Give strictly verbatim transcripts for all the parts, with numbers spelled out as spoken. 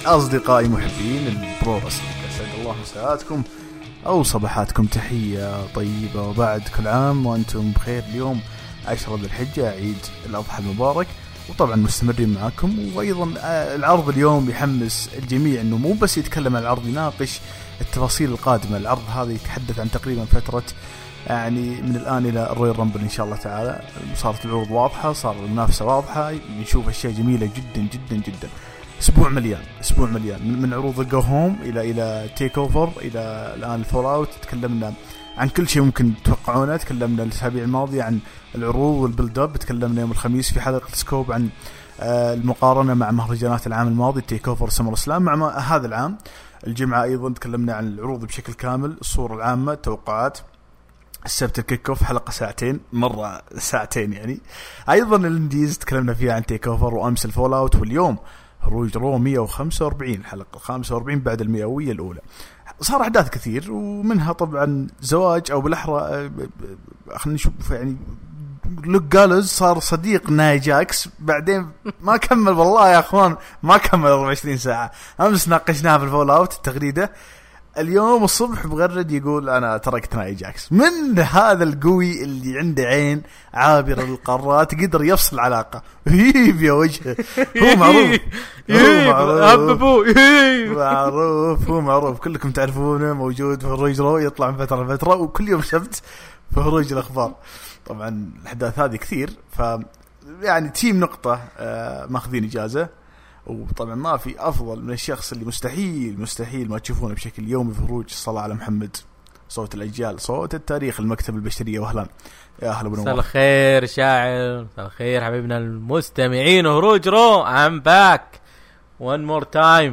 أصدقائي محبين البرو رسلينج، أسعد الله مساءاتكم أو صباحاتكم، تحية طيبة وبعد كل عام وأنتم بخير. اليوم عشرة ذي الحجة، عيد الأضحى المبارك، وطبعا مستمرين معكم. وأيضا العرض اليوم يحمس الجميع أنه مو بس يتكلم عن العرض، يناقش التفاصيل القادمة. العرض هذا يتحدث عن تقريبا فترة يعني من الآن إلى الرويال رامبل إن شاء الله تعالى. صارت العروض واضحة، صار المنافسة واضحة، نشوف أشياء جميلة جدا جدا جدا. أسبوع مليان، أسبوع مليان من عروض الجو هوم إلى إلى تيك أوفر إلى الآن الفول أوت. تكلمنا عن كل شيء ممكن تتوقعونه. تكلمنا الأسابيع الماضية عن العروض والبيلد أب. تكلمنا يوم الخميس في حلقة سكوب عن المقارنة مع مهرجانات العام الماضي تيك أوفر سمر سلام مع هذا العام. الجمعة أيضا تكلمنا عن العروض بشكل كامل، الصورة العامة، توقعات. السبت الكيك اوف حلقة ساعتين، مرة ساعتين يعني. أيضا الانديز تكلمنا فيها عن تيك أوفر، وأمس الفول أوت، واليوم هروج رو مية وخمسة وأربعين، حلقة خمسة وأربعين بعد المئوية الأولى. صار أحداث كثير، ومنها طبعا زواج أو بالأحرى خلينا نشوف يعني لوك جالوز صار صديق ناي جاكس. بعدين ما كمل والله يا أخوان، ما كمل أربعة وعشرين ساعة. أمس ناقشناها في الفول أوت التغريدة. اليوم الصبح بغرد يقول أنا تركت ناي جاكس. من هذا القوي اللي عنده عين عابر القارات قدر يفصل علاقة هيب يا وجهه. هو معروف، هو معروف معروف هو معروف كلكم تعرفونه، موجود في هروج رو، يطلع من فترة لفترة، وكل يوم سبت في هروج الأخبار. طبعا الأحداث هذه كثير، ف يعني تيم نقطة آه ماخذين إجازة. وطبعا ما في أفضل من الشخص اللي مستحيل مستحيل ما تشوفونه بشكل يومي في خروج. الصلاة على محمد، صوت الأجيال، صوت التاريخ، المكتب البشرية. وأهلا يا أهلا بنور. مساء الخير شاعر، مساء الخير حبيبنا المستمعين. خروج رو I'm back one more time.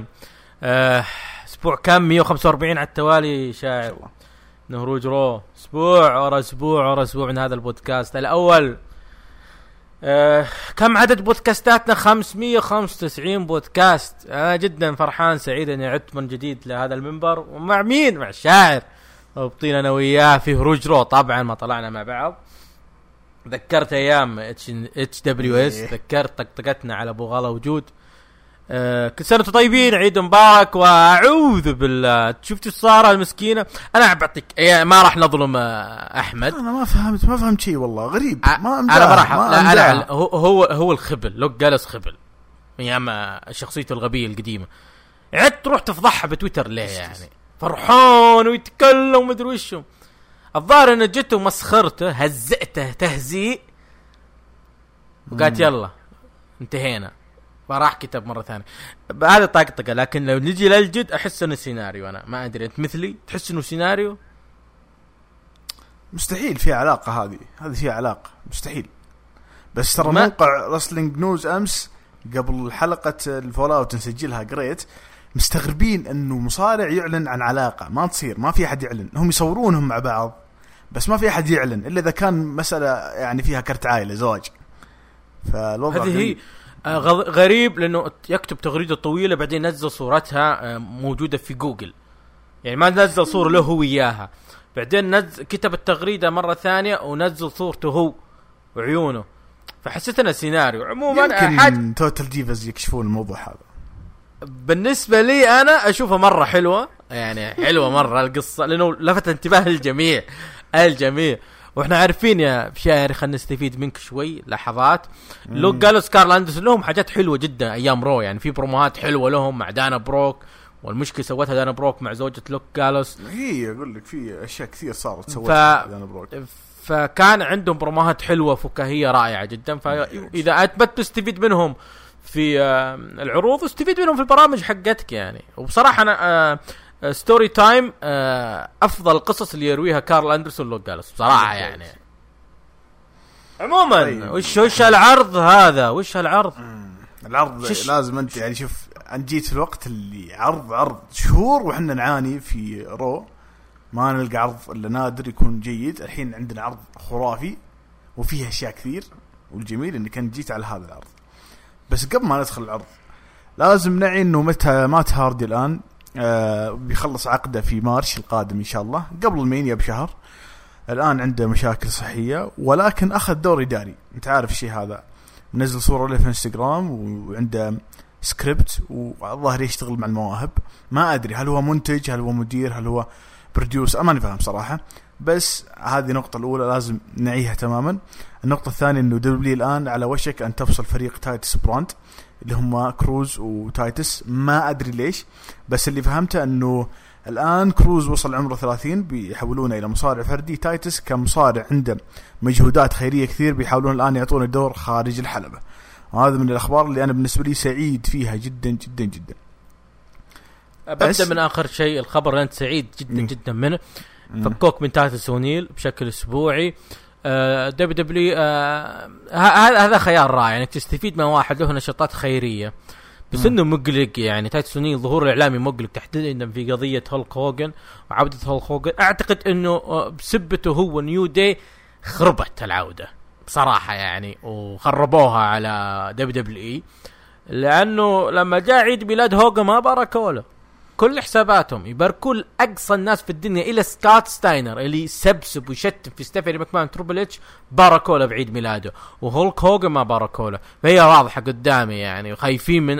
أسبوع كم مية وخمسة وأربعين على التوالي شاعر. نهروج رو أسبوع ورا أسبوع ورا أسبوع من هذا البودكاست الأول. أه كم عدد بودكاستاتنا؟ خمسمية وخمسة وتسعين بودكاست. أنا جدا فرحان سعيد أني عدت من جديد لهذا المنبر. ومع مين؟ مع الشاعر. رابطين أنا وياه في هروج رو. طبعا ما طلعنا مع بعض. ذكرت أيام اتش دبليو اس، ذكرت طقطقتنا على أبو غلا وجود. أه كل سنة طيبين، عيد مبارك. وأعوذ بالله، شفتوا الصارة المسكينة. أنا بعطيك يعني ما راح نظلم أحمد. أنا ما فهمت ما فهمت شيء والله، غريب. ما أنا راح لا أنا هو هو هو الخبل. لوك جالس خبل يا ما شخصيته الغبية القديمة. عد تروح تفضحها بتويتر ليه يعني؟ فرحان ويتكلم ومدري وشو. الظاهر أن جته مسخرته، هزئته تهزيء، وقالت يلا انتهينا، فراح كتب مرة ثانية. هذا طاقطقة. لكن لو نجي للجد أحس إنه سيناريو. أنا ما أدري، أنت مثلي تحس إنه سيناريو؟ مستحيل فيها علاقة. هذه هذه فيها علاقة مستحيل. بس ترى موقع رسلينج نيوز أمس قبل حلقة الفول أوت نسجلها قريت مستغربين إنه مصارع يعلن عن علاقة. ما تصير، ما في أحد يعلن. هم يصورونهم مع بعض بس ما في أحد يعلن إلا إذا كان مسألة يعني فيها كرت عائلة، زواج. فالوضع هذه هي غريب، لأنه يكتب تغريدة طويلة بعدين ينزل صورتها موجودة في جوجل. يعني ما نزل صورة له هو إياها، بعدين نزل كتب التغريدة مرة ثانية ونزل صورته هو وعيونه. فحسيت أنه سيناريو. عموما يمكن حد... توتال ديفز يكشفون الموضوع هذا. بالنسبة لي أنا أشوفها مرة حلوة، يعني حلوة مرة القصة، لأنه لفت انتباه الجميع الجميع واحنا عارفين يا شاعر. خلنا نستفيد منك شوي لحظات. لوك جالوس كارل أندرسون لهم حاجات حلوة جدا أيام رو، يعني في بروموهات حلوة لهم مع دانا بروك، والمشكلة سوتها دانا بروك مع زوجة لوك جالوس. هي أقول لك في أشياء كثير صارت سوتها ف... دانا بروك. فكان عندهم بروموهات حلوة فكاهية رائعة جدا. فإذا أتبت تستفيد منهم في العروض، استفيد منهم في البرامج حقتك يعني. وبصراحة أنا ستوري تايم أفضل القصص اللي يرويها كارل أندرسون لوك جالوس بصراحة يعني. عموما طيب. وش وش العرض هذا؟ وش هالعرض؟ العرض شش... لازم أنت يعني شوف، أنا جيت في الوقت اللي عرض عرض شهور وحنا نعاني في رو، ما نلقى عرض إلا نادر يكون جيد. الحين عندنا عرض خرافي وفيه أشياء كثير، والجميل إني كان جيت على هذا العرض. بس قبل ما ندخل العرض لازم نعي إنه متى مات هاردي الآن آه بيخلص عقده في مارش القادم إن شاء الله، قبل المينيا بشهر. الآن عنده مشاكل صحية، ولكن أخذ دور إداري. أنت عارف الشيء هذا، نزل صورة له في انستغرام وعنده سكريبت والظاهر يشتغل مع المواهب. ما ادري هل هو منتج، هل هو مدير، هل هو بروديوس، ما نفهم صراحه. بس هذه النقطه الاولى لازم نعيها تماما. النقطه الثانيه انه دبليو الان على وشك ان تفصل فريق تايتس براند اللي هم كروز وتايتس. ما ادري ليش، بس اللي فهمته انه الآن كروز وصل عمره ثلاثين، بيحولونه إلى مصارع فردي. تايتس كمصارع عنده مجهودات خيرية كثير، بيحاولون الآن يعطونه دور خارج الحلبة. وهذا من الأخبار اللي أنا بالنسبة لي سعيد فيها جدا جدا جدا. أبدأ من آخر شيء، الخبر اللي أنت سعيد جدا م. جدا منه. فكوك من تايتس ونيل بشكل أسبوعي. آه دبليو دبليو آه هذا خيار رائع، يعني تستفيد من واحد له نشاطات خيرية بس انه مقلق. يعني تايتسوني ظهور الاعلامي مقلق تحديدا في قضيه هولك هوجن وعوده هولك هوجن. اعتقد انه بسبته هو نيو داي خربت العوده بصراحه يعني، وخربوها على دبليو دبليو اي، لانه لما جاء عيد ميلاد هوجن ما باركوا له. كل حساباتهم يباركوا اقصى الناس في الدنيا الى سكوت ستاينر اللي سبسب ويشتم في ستيفاني ماكمان تريبل اتش، باركوا له بعيد ميلاده، وهولك هوجن ما باركوا له. فهي واضحه قدامي يعني، خايفين من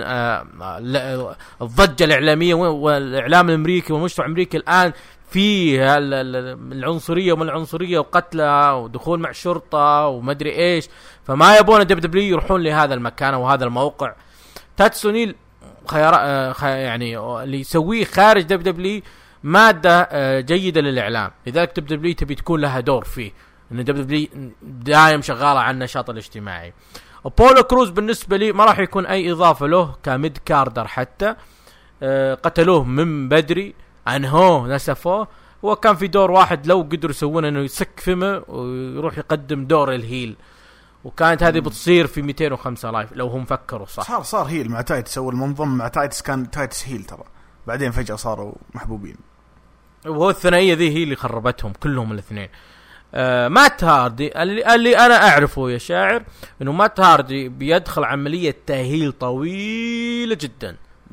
آه الضجه الاعلاميه والاعلام الامريكي والمجتمع الامريكي الان في العنصريه ومن العنصريه وقتلها ودخول مع شرطه وما ادري ايش. فما يبون دبليو دبليو يروحون لهذا المكان وهذا الموقع. تاتسونيل خيار يعني اللي يسويه خارج دبليو دبليو ماده جيده للاعلام، لذلك دبليو دبليو تبي تكون لها دور فيه، ان دبليو دبليو دائما شغاله على النشاط الاجتماعي. أبولو كروز بالنسبه لي ما راح يكون اي اضافه له كميد كاردر، حتى قتلوه من بدري، انهوه نسفوه. هو كان في دور واحد لو قدروا يسوون انه يسك فمه ويروح يقدم دور الهيل، وكانت هذه بتصير في مئتين وخمسة لايف لو هم فكروا صح. صار صار هيل مع تايتس، أول منظم مع تايتس كان تايتس هيل ترى، بعدين فجأة صاروا محبوبين. وهو الثنائية ذي هي اللي خربتهم كلهم الاثنين. آه مات هاردي اللي, اللي أنا أعرفه يا شاعر إنه مات هاردي بيدخل عملية تأهيل طويلة جدا،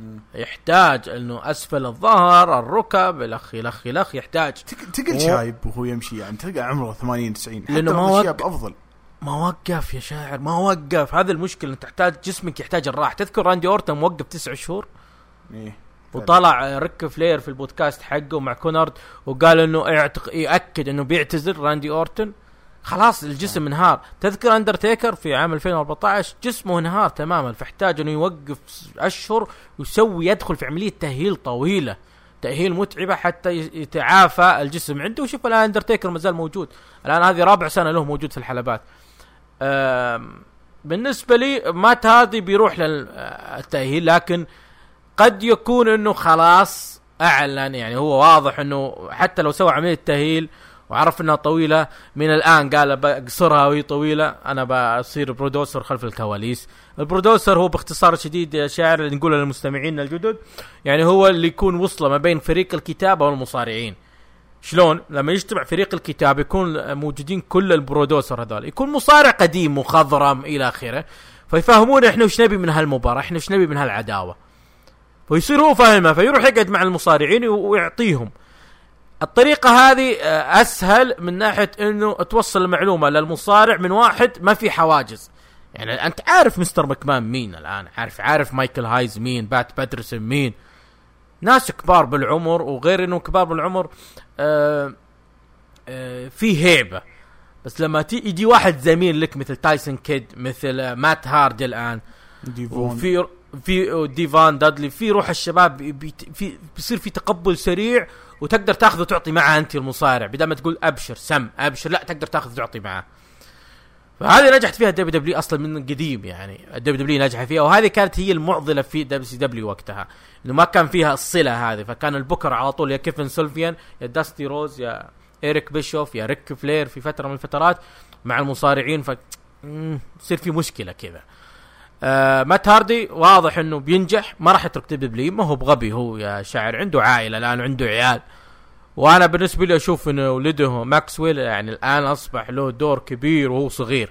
يحتاج إنه أسفل الظهر الركب الأخ الأخ الأخ يحتاج تقل شايب وهو يمشي، يعني تلقى عمره ثمانين تسعين، لأنه ما وقف أفضل. ما وقف يا شاعر، ما وقف. هذا المشكلة، انت تحتاج جسمك يحتاج الراحة. تذكر راندي اورتن موقف تسع شهور إيه. وطلع ريك فلير في البودكاست حقه مع كونارد وقال انه يعتق... يأكد انه بيعتذر راندي اورتن. خلاص الجسم انهار. تذكر اندرتيكر في عام ألفين وأربعة عشر جسمه انهار تماما، فاحتاج انه يوقف اشهر ويسوي يدخل في عملية تأهيل طويلة، تأهيل متعبة حتى يتعافى الجسم عنده. وشوف الان اندرتيكر مازال موجود الان، هذه رابع سنة له موجود في الحلبات. بالنسبة لي مات هذه بيروح للتأهيل، لكن قد يكون انه خلاص اعلن، يعني هو واضح انه حتى لو سوى عملية تأهيل وعرف انها طويلة من الان قال بقصرها وهي طويلة، انا بصير برودوسر خلف الكواليس. البرودوسر هو باختصار شديد يا شاعر اللي نقوله للمستمعين الجدد، يعني هو اللي يكون وصله ما بين فريق الكتابة والمصارعين. شلون؟ لما يجتمع فريق الكتاب يكون موجودين كل البرودوسر هذول، يكون مصارع قديم مخضرم الى اخره، فيفهمون احنا وش نبي من هالمباراة، احنا وش نبي من هالعداوة، فيصير هو فاهمها، فيروح يقعد مع المصارعين ويعطيهم. الطريقة هذه اسهل من ناحية انه توصل المعلومة للمصارع من واحد ما في حواجز. يعني انت عارف مستر مكمان مين الان، عارف عارف مايكل هايز مين، بات باترسون مين، ناس كبار بالعمر، وغير انه كبار بالعمر آآ آآ في هيبة. بس لما يجي واحد زميل لك مثل تايسون كيد، مثل مات هارد الان، وفي في ديفان دادلي، في روح الشباب، في بيصير في تقبل سريع وتقدر تاخذ وتعطي معه انت المصارع، بدل ما تقول ابشر سم ابشر، لا تقدر تاخذ وتعطي معه. فهذه نجحت فيها دبليو دبليو اصلا من قديم، يعني دبليو دبليو نجح فيها، وهذه كانت هي المعضله في دبليو سي دبليو وقتها، انه ما كان فيها الصله هذه. فكان البوكر على طول يا كيفن سولفيان يا داستي روز يا إيريك بيشوف يا ريك فلير في فتره من الفترات مع المصارعين، ف يصير في مشكله كذا. آه مات هاردي واضح انه بينجح، ما راح يترك دبليو دبليو، ما هو بغبي هو يا شاعر، عنده عائله الان، عنده عيال. وانا بالنسبه لي اشوف انه ولده ماكسويل يعني الان اصبح له دور كبير وهو صغير.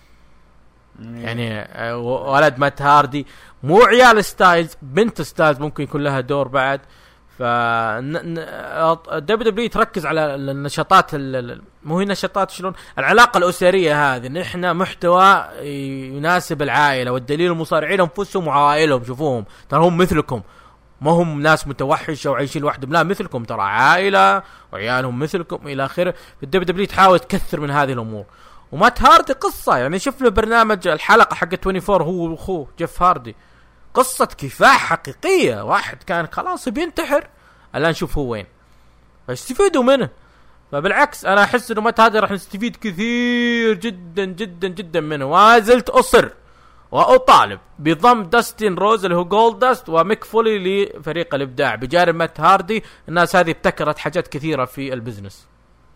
يعني ولد مات هاردي مو عيال ستايلز، بنت ستايلز ممكن يكون لها دور بعد. ف دبليو دبليو تركز على النشاطات، مو هي نشاطات شلون العلاقه الاسريه هذه، ان احنا محتوى يناسب العائله، والدليل المصارعين انفسهم وعائلهم، شوفوهم ترى هم مثلكم، ما هم ناس متوحشه وعايشين لوحدهم، لا مثلكم ترى عائله وعيالهم مثلكم الى اخره. الدبليو دبليو تحاول تكثر من هذه الامور. ومات هاردي قصه، يعني شوف له برنامج الحلقه حق أربعة وعشرين هو واخوه جيف هاردي، قصه كفاح حقيقيه، واحد كان خلاص بينتحر الان شوف هو وين، فاستفيدوا منه. فبالعكس انا احس انه مات هاردي راح نستفيد كثير جدا جدا جدا منه. وما زلت اصر واطالب بضم داستين روز اللي هو جولد داست وميك فولي لفريق الابداع بجانب مات هاردي. الناس هذه ابتكرت حاجات كثيره في البزنس.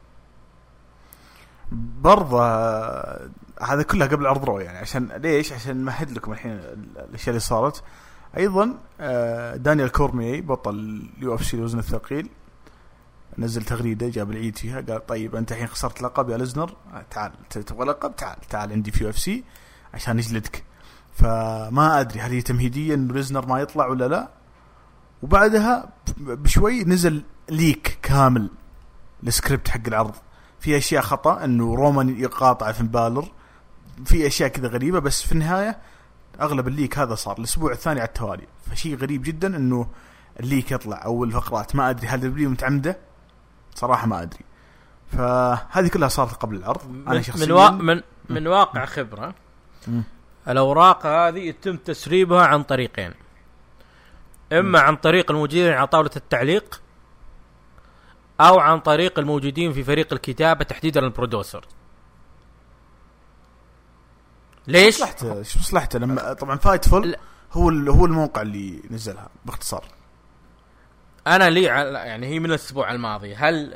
برضه هذا كلها قبل عرض رو، يعني عشان ليش؟ عشان نمهد لكم الحين الاشياء اللي صارت. ايضا دانيال كورميي بطل اليو اف سي الوزن الثقيل نزل تغريده جاب العيد فيها، قال طيب انت الحين خسرت لقب يا لزنر، تعال تبغى لقب، تعال تعال عندي في يو اف سي عشان نجلدك. فما ادري هل هي تمهيديه انه لزنر ما يطلع ولا لا. وبعدها بشوي نزل ليك كامل السكريبت حق العرض، في اشياء خطا انه رومان يقاطع فين بالر، في اشياء كذا غريبه، بس في النهايه اغلب الليك هذا صار الاسبوع الثاني على التوالي. فشيء غريب جدا انه الليك يطلع او الفقرات، ما ادري هل دبليو متعمده صراحه ما ادري. فهذه كلها صارت قبل العرض. انا شخصيا من وا... من من واقع خبره م. الاوراق هذه يتم تسريبها عن طريقين، اما م. عن طريق الموجودين على طاوله التعليق، او عن طريق الموجودين في فريق الكتابه تحديدا البرودوسر. ليش مصلحته؟ شو مصلحته لما طبعا فايتفول هو هو الموقع اللي نزلها باختصار. انا لي يعني هي من الاسبوع الماضي، هل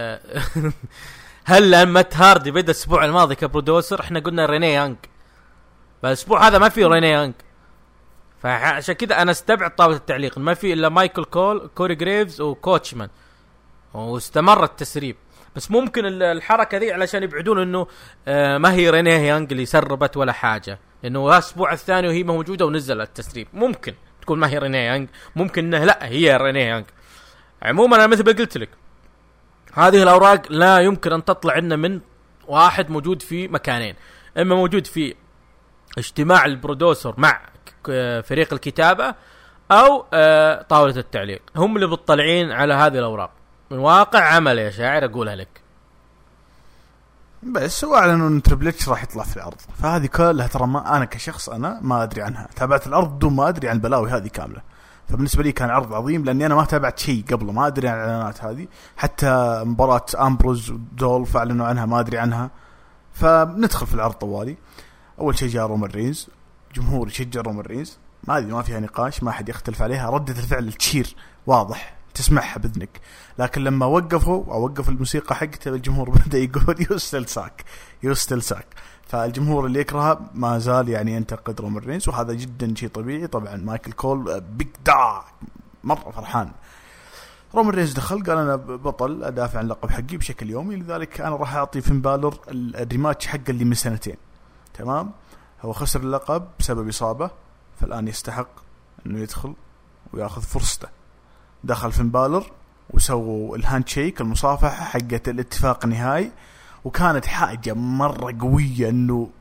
هل لما هاردي بدا الاسبوع الماضي كبرودوسر احنا قلنا ريني يانج، فالاسبوع هذا ما في ريني يانج، فعشان كذا انا استبعد طاوله التعليق، ما في الا مايكل كول كوري جريفز وكوتشمان، واستمر التسريب. بس ممكن الحركه دي علشان يبعدون انه آه ما هي رينيه يانج اللي سربت ولا حاجه، لانه الاسبوع الثاني وهي موجوده ونزل التسريب، ممكن تكون ما هي رينيه يانج، ممكن انه لا هي رينيه يانج. عموما انا مثل ما قلت لك هذه الاوراق لا يمكن ان تطلع لنا من واحد موجود في مكانين، اما موجود في اجتماع البرودوسر مع فريق الكتابه او آه طاوله التعليق، هم اللي بيطلعين على هذه الاوراق. من واقع عمل يا شاعر اقولها لك. بس هو اعلنوا ان تريبل اتش راح يطلع في العرض، فهذه كلها ترى ما انا كشخص انا ما ادري عنها، تابعت العرض بدون ما ادري عن البلاوي هذه كامله. فبالنسبه لي كان عرض عظيم لاني انا ما تابعت شيء قبله، ما ادري عن الاعلانات هذه، حتى مباراه امبروز ودولف اعلنوا عنها ما ادري عنها. فبندخل في العرض طوالي. اول شيء جاء رومان رينز، جمهور يشجع رومان رينز، ما ادري ما فيها نقاش، ما حد يختلف عليها، ردة الفعل التشير واضح تسمعها بذنك. لكن لما وقفوا او وقف الموسيقى حقته الجمهور بدا يقول يوستل ساك يوستل ساك. فالجمهور اللي يكرهها ما زال يعني ينتقد رومان رينز، وهذا جدا شيء طبيعي. طبعا مايكل كول بيج دا مره فرحان. رومان رينز دخل قال انا بطل ادافع عن اللقب حقي بشكل يومي، لذلك انا راح اعطي فين بالر الريماتش حقه اللي من سنتين. تمام، هو خسر اللقب بسبب اصابه، فالان يستحق انه يدخل وياخذ فرصته. دخل فين بالر وسووا الهاند شيك المصافحه حقه الاتفاق النهائي، وكانت حاجه مره قويه انه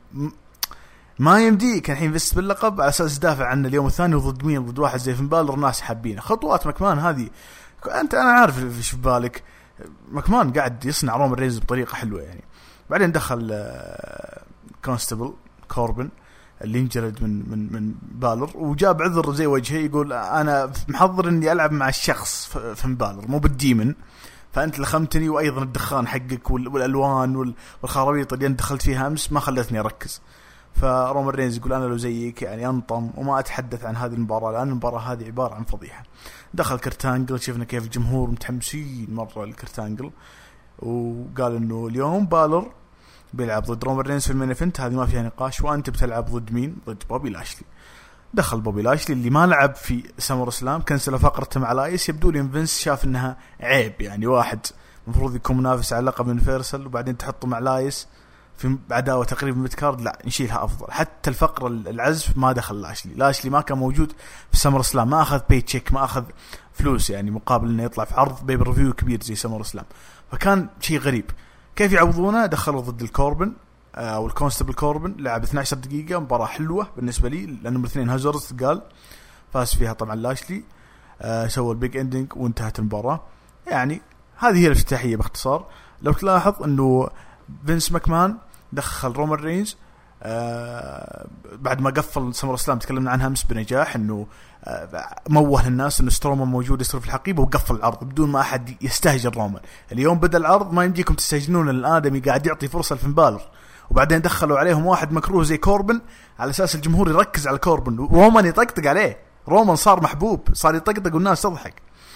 ما يمديك الحين بس باللقب على اساس دافع عنه اليوم الثاني وضد مين؟ ضد واحد زي فين بالر ناس حابينه. خطوات مكمان هذه انت انا عارف ايش في بالك، مكمان قاعد يصنع رومان رينز بطريقه حلوه يعني. بعدين دخل كونستبل كوربن اللي انجلد من من من بالر، وجاب عذر زي وجهه يقول انا محضر اني العب مع الشخص فين بالر مو بالديمن، فانت لخمتني، وايضا الدخان حقك والالوان والخرابيط اللي انت دخلت فيها امس ما خلتني اركز. فرومان رينز يقول انا لو زيك يعني انطم وما اتحدث عن هذه المباراه، لان المباراه هذه عباره عن فضيحه. دخل كرتانجل، شفنا كيف الجمهور متحمسين مره الكرتانجل، وقال انه اليوم بالر بيلعب ضد رومان رينز في المين ايفنت، هذه ما فيها نقاش، وانت بتلعب ضد مين؟ ضد بوبي لاشلي. دخل بوبي لاشلي اللي ما لعب في سمر اسلام، كنسل فقرته مع لايس. يبدو لي فينس شاف انها عيب، يعني واحد مفروض يكون منافس على لقب يونيفرسال وبعدين تحطه مع لايس، في عداوة تقريبا ميدكارد لا نشيلها أفضل. حتى الفقرة العزف ما دخل لاشلي لاشلي ما كان موجود في سمر سلام، ما أخذ بي تشيك، ما أخذ فلوس يعني مقابل إنه يطلع في عرض بيبر ريفيو كبير زي سمر سلام. فكان شيء غريب. كيف يعوضونه؟ دخلوا ضد الكوربن أو الكونستبل كوربن، لعب اثنتي عشرة دقيقة، مباراة حلوة بالنسبة لي لأنهم الاثنين هازارز قال فاز فيها طبعا لاشلي، آه سوى البيج اندينج وانتهت المباراة. يعني هذه هي الافتتاحية باختصار. لو تلاحظ انه فينس ماكمان دخل رومان رينز آه بعد ما قفل سمر اسلام، تكلمنا عنها امس بنجاح، انه آه موه الناس انه سترومان موجود يصير في الحقيبة وقفل العرض بدون ما احد يستهجن رومان. اليوم بدأ العرض ما يمديكم تستهجنون الادمي قاعد يعطي فرصة لفين بالر، وبعدين دخلوا عليهم واحد مكروه زي كوربن على اساس الجمهور يركز على كوربن، رومان يطقطق عليه، رومان صار محبوب، صار يطقطق والناس تضحك.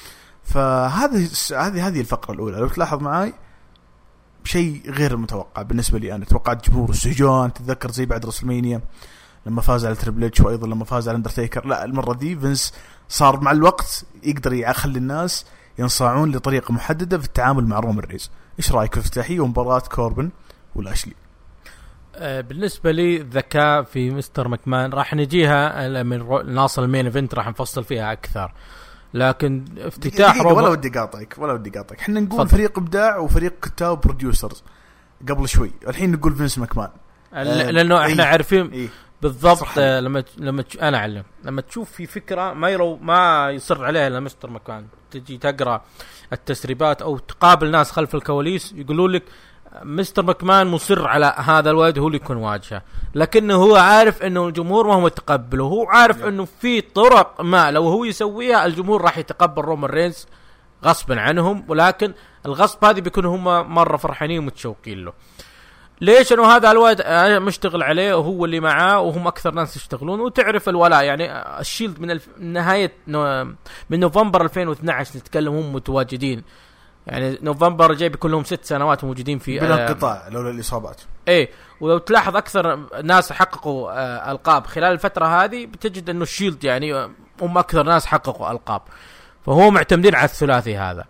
فهذه هذه هذه الفقرة الأولى. لو تلاحظ معاي شيء غير المتوقع بالنسبة لي أنا. توقعت جمهور السجان، تتذكر زي بعد رسلمانيا لما فاز على تريبل اتش وأيضا لما فاز على اندرتيكر. لا المرة دي فينس صار مع الوقت يقدر يخلي الناس ينصاعون لطريقة محددة في التعامل مع رومان ريز. إيش رأيك في افتتاحية ومباراة كوربن والأشلي؟ بالنسبة لي الذكاء في مستر مكمان راح نجيها من ناصل المين ايفنت، راح نفصل فيها أكثر. لكن افتتاح رومان ولا ودي قاطعك ولا ودي قاطعك احنا نقول فضل. فريق ابداع وفريق كتاب بروديوسرز قبل شوي، الحين نقول فينس ماكمان آه لانه احنا ايه عارفين ايه بالضبط. آه لما لما انا اعلم لما تشوف في فكره ما يرو ما يصر عليها الا مستر ماكمان، تجي تقرا التسريبات او تقابل ناس خلف الكواليس يقولوا لك مستر ماكمان مصر على هذا الواد هو اللي يكون واجهه، لكنه هو عارف انه الجمهور ما هو متقبله، هو عارف انه في طرق ما لو هو يسويها الجمهور راح يتقبل رومان رينز غصبا عنهم، ولكن الغصب هذه بيكون هم مره فرحانين ومتشوقين له. ليش؟ انه هذا الواد مشتغل عليه وهو اللي معاه وهم اكثر ناس يشتغلون، وتعرف الولاء يعني الشيلد من الف... نهايه نو... من نوفمبر ألفين واثني عشر نتكلم هم متواجدين، يعني نوفمبر جاي بيكون لهم ست سنوات موجودين في بلا انقطاع لولا الإصابات. ايه، ولو تلاحظ أكثر ناس حققوا آه ألقاب خلال الفترة هذه بتجد إنه الشيلد يعني هم أكثر ناس حققوا ألقاب، فهو معتمدين على الثلاثي هذا.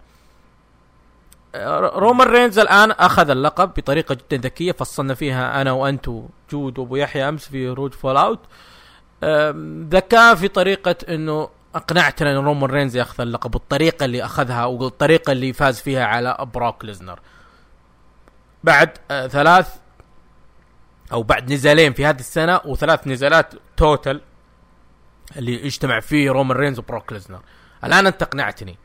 رومان رينز الآن أخذ اللقب بطريقة جدا ذكية فصلنا فيها أنا وأنتو جود وأبو يحيى أمس في روج فول أوت. ذكاء في طريقة إنه أقنعتنا أن رومان رينز يأخذ اللقب بالطريقة اللي أخذها والطريقة اللي فاز فيها على بروك ليزنر بعد آه ثلاث أو بعد نزالين في هذه السنة وثلاث نزالات توتال اللي اجتمع فيه رومان رينز وبروك ليزنر. الآن أنت أقنعتني.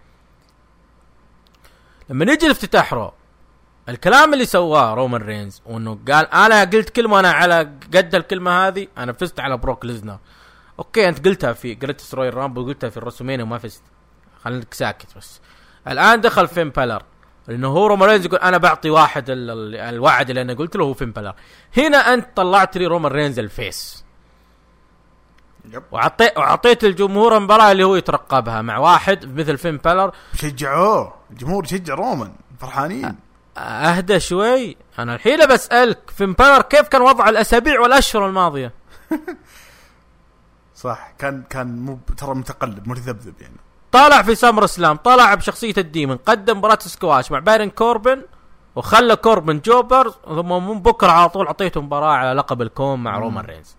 لما نيجي الافتتاح رو الكلام اللي سواه رومان رينز وأنه قال أنا قلت كلمة أنا على قد الكلمة هذه أنا فزت على بروك ليزنر. اوكي انت قلتها في جريتس رويال رامبل وقلتها في الرسومين وما فزت، خليك ساكت. بس الان دخل فين بالر لانه هو رومان رينز يقول انا بعطي واحد الوعد اللي انا قلت له هو فين بالر. هنا انت طلعت لي رومان رينز الفيس وعطيت وعطيت الجمهور المباراه اللي هو يترقبها مع واحد مثل فين بالر. شجعوه الجمهور، شجع رومان فرحانين. اهدى شوي. انا الحين بسالك فين بالر كيف كان وضع الاسابيع والاشهر الماضيه؟ صح، كان كان مو ترى متقلب متذبذب يعني. طالع في سامر اسلام طالع بشخصيه الديمن، قدم مباراه سكواش مع بايرن كوربن وخلى كوربن جوبر، ثم من بكره على طول اعطيته مباراه على لقب الكون مع مم. رومان رينز.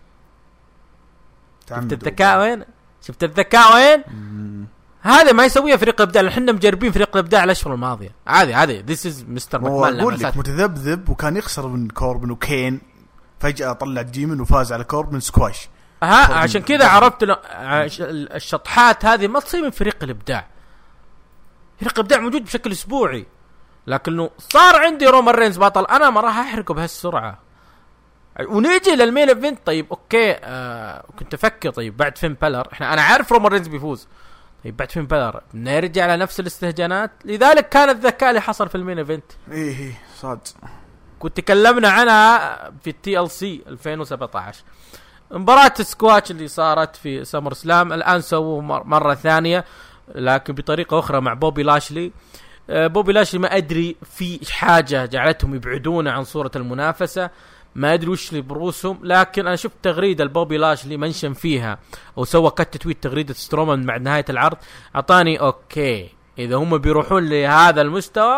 شفت الذكاء وين؟ شفت الذكاء وين؟ هذا ما يسويه فريق الابداع. احنا مجربين فريق الابداع الاشهر الماضيه. عادي عادي ذيس از مستر ماكمان. اقول لك متذبذب وكان يخسر من كوربن وكين، فجاه طلع ديمن وفاز على كوربن سكواش. ها عشان كذا عرفت الشطحات هذه ما تصير من فريق الابداع. فريق الابداع موجود بشكل اسبوعي، لكنه صار عندي رومان رينز بطل انا ما راح احرقه بهالسرعه. ونيجي للمين ايفنت. طيب اوكي آه كنت افكر طيب بعد فين بالر احنا انا عارف رومان رينز بيفوز، طيب بعد فين بالر نرجع على نفس الاستهجانات. لذلك كان الذكاء اللي حصل في المين ايفنت. ايه ايه صاد كنت تكلمنا عنها في التي ال سي ألفين وسبعة عشر مباراة سكواتش اللي صارت في سمر سلام. الآن سووا مرة ثانية لكن بطريقة أخرى مع بوبي لاشلي. بوبي لاشلي ما أدري في حاجة جعلتهم يبعدون عن صورة المنافسة، ما أدري وش اللي بروسهم، لكن أنا شفت تغريدة البوبي لاشلي منشن فيها أو سوى كت تويت تغريدة سترومان مع نهاية العرض. أعطاني أوكي إذا هم بيروحون لهذا المستوى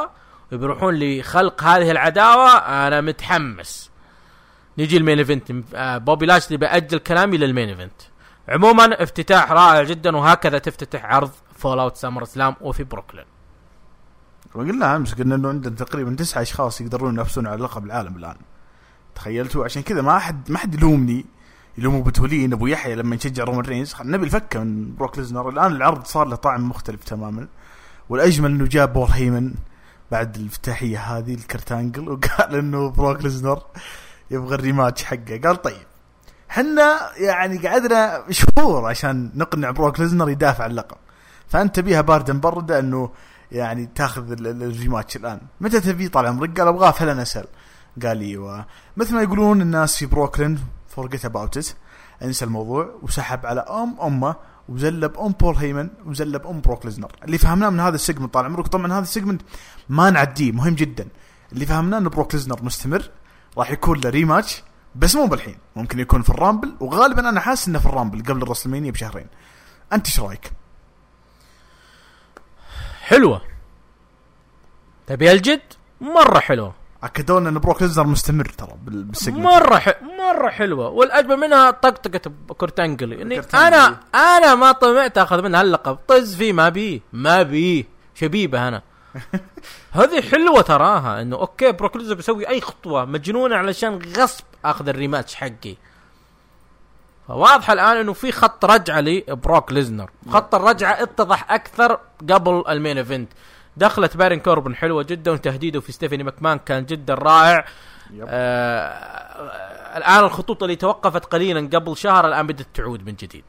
وبيروحون لخلق هذه العداوة، أنا متحمس. نيجي المين ايفنت. بوبي لاشلي بأجل كلامي للمين ايفنت. عموما افتتاح رائع جدا، وهكذا تفتتح عرض فول اوت سامر سلام وفي بروكلين. وقلنا امس قلنا انه عندنا تقريبا تسعة اشخاص يقدرون ينافسون على لقب العالم الان. تخيلتوا؟ عشان كذا ما حد ما حد يلومني، يلوموا بتولين ابو يحيى لما نشجع رومان رينز. نبي الفكه من بروك ليزنر. الان العرض صار له طعم مختلف تماما، والاجمل انه جاب بول هيمن بعد الافتتاحيه هذه الكرتانجل، وقال انه بروك ليزنر يبغى الريماتش حقه. قال طيب حنا يعني قعدنا شهور عشان نقنع بروك ليزنر يدافع عن اللقب، فانت بيها باردا برده انه يعني تاخذ الريماتش الان. متى تبي طال عمرك؟ قال ابغاه فلا نسال. قال ايوه، مثل ما يقولون الناس في بروكلين forget about it، انسى الموضوع. وسحب على ام امه وزلب ام بول هيمن وزلب ام بروك ليزنر. اللي فهمناه من هذا السيجمنت طال عمرك، طبعا هذا السيجمنت ما نعديه، مهم جدا. اللي فهمناه ان بروك ليزنر مستمر، راح يكون له ريماتش بس مو بالحين، ممكن يكون في الرامبل، وغالبا انا حاسس انه في الرامبل قبل الرسلمانيا بشهرين. انت ايش رايك؟ حلوه، تبي الجد مره حلوه. اكدوا ان بروك ليزنر مستمر ترى بالسيجمنت، مره ح... مره حلوه. والاجمل منها طقطقه كورتانجل. يعني انا انا ما طمعت اخذ منها اللقب، طز فيه ما بيه ما بيه شبيبه انا. هذه حلوه تراها، انه اوكي بروك ليزنر بيسوي اي خطوه مجنونه علشان غصب اخذ الريماتش حقي. فواضح الان انه في خط رجعه لبروك ليزنر. خط الرجعه اتضح اكثر قبل المين ايفنت. دخلت بارين كوربن حلوه جدا، وتهديده في ستيفاني ماكمان كان جدا رائع. آه الان الخطوط اللي توقفت قليلا قبل شهر الان بدت تعود من جديد.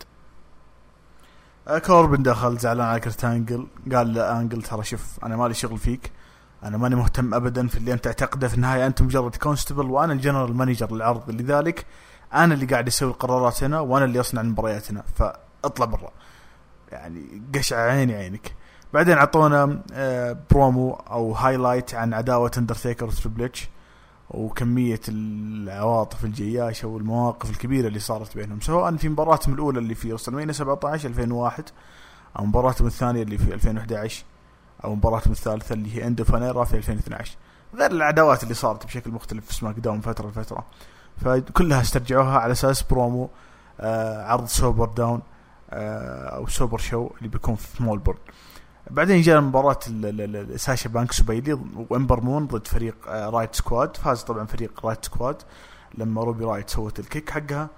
كوربن دخل زعلان على كرتانجل، قال لانجل ترى شوف انا مالي شغل فيك، انا ماني مهتم ابدا في اللي انت تعتقده، في النهايه انت مجرد كونستبل وانا الجنرال مانجر للعرض، لذلك انا اللي قاعد اسوي القرارات هنا وانا اللي اصنع المباريات هنا، فاطلع برا. يعني قشع عيني عينك. بعدين عطونا برومو او هايلايت عن عداوه اندرتيكر وتريبل اتش، وكميه العواطف الجياشه والمواقف الكبيره اللي صارت بينهم، سواء في مباراتهم الاولى اللي في رسلمانيا سبعة عشر ألفين وواحد، او مباراتهم الثانيه اللي في ألفين وأحد عشر، او مباراتهم الثالثه اللي هي اند فانيرا في ألفين واثني عشر، غير العداوات اللي صارت بشكل مختلف في سماك داون فتره لفتره. فكلها استرجعوها على اساس برومو آه عرض سوبر داون آه او سوبر شو اللي بيكون في مولبورن. بعدين جاء مباراة ساشا بانكس وبايلي وامبر مون ضد فريق رايت سكواد. فاز طبعا فريق رايت سكواد لما روبي رايت سوت الكيك حقها،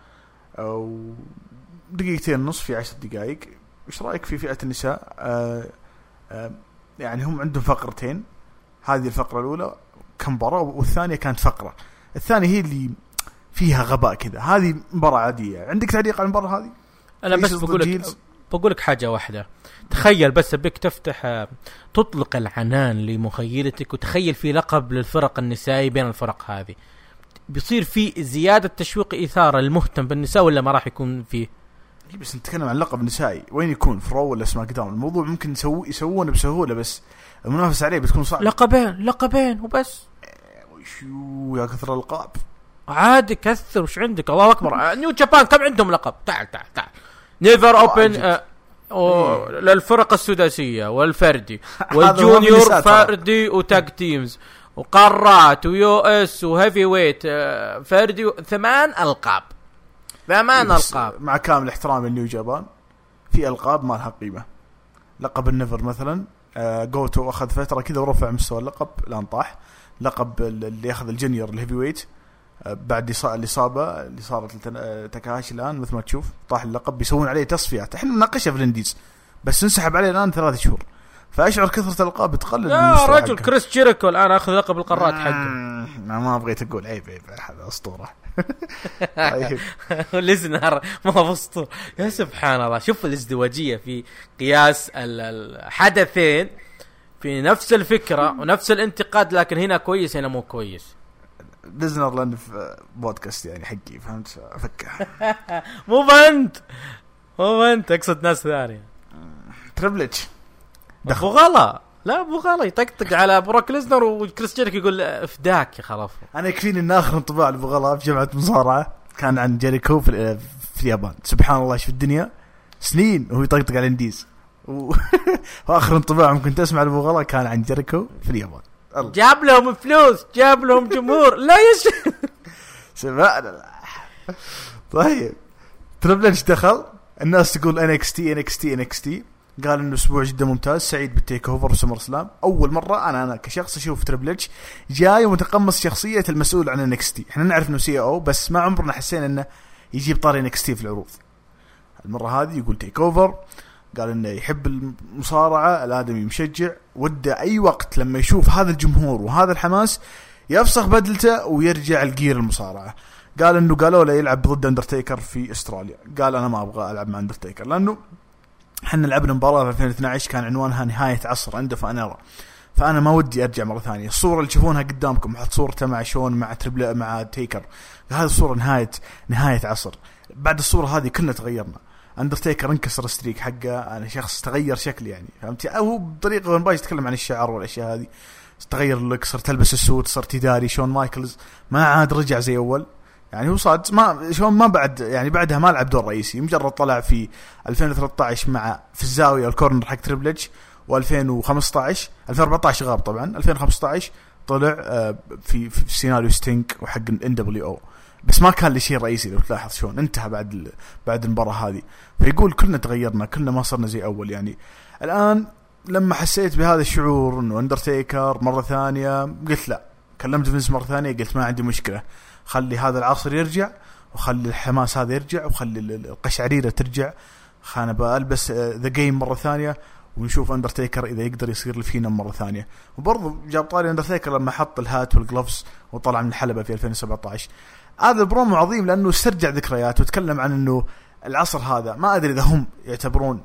ودقيقتين نص في عشر دقائق. ايش رايك في فئة النساء؟ آآ آآ يعني هم عندهم فقرتين، هذه الفقرة الأولى كمباراة، والثانية كانت فقرة. الثانية هي اللي فيها غباء كذا، هذه مباراة عادية. عندك تعليق على المباراة هذه؟ أنا بس بقولك بقولك حاجة واحدة. تخيل بس بك تفتح تطلق العنان لمخيلتك وتخيل في لقب للفرق النسائي بين الفرق هذه، بيصير في زيادة تشويق إثارة المهتم بالنساء ولا ما راح يكون فيه؟ بس نتكلم عن لقب نسائي، وين يكون فرو ولا سماك داون؟ الموضوع ممكن يسوي يسوونه بسهولة، بس المنافسة عليه بتكون صعبة. لقبين لقبين وبس. وشو يا كثر الألقاب عادي كثر، وش عندك؟ الله أكبر. نيو جابان كم عندهم لقب؟ تعال تعال تعال. نيفر أوبن للفرق السداسية والفردي والجونيور فردي وتاج تيمز وقارات ويو اس وهيفي ويت فردي، ثمان ألقاب ثمان ألقاب. مع كامل احترام النيو جابان في ألقاب ما لها قيمة. لقب النفر مثلا جوتو أخذ فترة كذا ورفع مستوى اللقب الآن طاح. لقب اللي أخذ الجونيور الهيفي ويت بعد الإصابة اللي صارت تكاهاشي الآن مثل ما تشوف طاح اللقب، بيسوون عليه تصفيات. احنا نناقشها في الانديز بس نسحب عليه الآن ثلاثة شهور، فأشعر كثرة الألقاب بتقلل يا رجل. كريس جيريكو الآن أخذ لقب القارات حقه. ما بغيت أقول عيب عيب هذا أسطورة. طيب ليزنر ما هو أسطورة يا سبحان الله. شوف الازدواجية في قياس الحدثين في نفس الفكرة ونفس الانتقاد، لكن هنا كويس هنا مو كويس. ليزنر لأن في بودكاست يعني حقي فهمت أفكه. مو بنت مو بنت أقصد ناس ثانية. تريبل اتش أبو غلا، لا أبو غلا يطقطق على بروك ليزنر وكريس جيريكو يقول افداك يا خلاص. أنا يكفيني إن آخر انطباع لأبو غلا في جمعة مصارعة كان عن جيريكو في, في اليابان. سبحان الله شوف الدنيا سنين وهو يطقطق على الانديز و... وآخر انطباع ممكن تسمع لأبو غلا كان عن جيريكو في اليابان. جاب لهم فلوس جاب لهم جمهور لا يش سبحان الله. طيب تريبل اتش دخل الناس تقول ان اكس تي ان اكس تي ان اكس تي قال انه اسبوع جدا ممتاز سعيد بالتيك اوفر وسمر سلام. اول مره انا انا كشخص اشوف تريبل اتش جاي ومتقمص شخصيه المسؤول عن ان اكس تي. احنا نعرف انه سي او بس ما عمرنا حسينا انه يجيب طاري ان اكس تي في العروض. المره هذه يقول تيك اوفر قال انه يحب المصارعه الادمي مشجع وده اي وقت لما يشوف هذا الجمهور وهذا الحماس يفسخ بدلته ويرجع الجير المصارعه. قال انه قالوا له يلعب ضد اندرتيكر في استراليا. قال انا ما ابغى العب مع اندرتيكر لانه احنا لعبنا مباراه في ألفين واثناشر كان عنوانها نهايه عصر عنده فانا فانا ما ودي ارجع مره ثانيه. الصوره اللي تشوفونها قدامكم حط صورته مع شون مع تريبل مع تيكر هذه الصوره نهايه نهايه عصر. بعد الصوره هذه كلنا تغيرنا. اندرتيكر انكسر ستريك حقه. انا شخص تغير شكلي يعني فهمتي هو بطريقه وين باجي يتكلم عن الشعر والاشياء هذه تغير اللوك صرت تلبس السوت صرت تداري. شون مايكلز ما عاد رجع زي اول يعني هو صاد ما شون ما بعد يعني بعدها ما لعب دور رئيسي مجرد طلع في ألفين وثلاثة عشر مع في الزاويه الكورنر حق تريبل اتش وألفين وخمسة عشر ألفين وأربعة عشر غاب طبعا ألفين وخمسة عشر طلع في في سيناريو ستينك وحق ان دبليو او بس ما كان لشيء رئيسي. لو تلاحظ شون انتهى بعد بعد المباراه هذه. فيقول كلنا تغيرنا كلنا ما صرنا زي اول. يعني الان لما حسيت بهذا الشعور انه اندرتيكر مره ثانيه قلت لا. كلمت فينس مره ثانيه قلت ما عندي مشكله خلي هذا العصر يرجع وخلي الحماس هذا يرجع وخلي القشعريره ترجع. خانا بلبس ذا جيم مره ثانيه ونشوف اندرتيكر اذا يقدر يصير الفينا مره ثانيه. وبرضه جاب طاري اندرتيكر لما حط الهات والجلوفز وطلع من الحلبه في ألفين وسبعة عشر. هذا البرومو عظيم لانه استرجع ذكريات وتكلم عن انه العصر هذا ما ادري اذا هم يعتبرون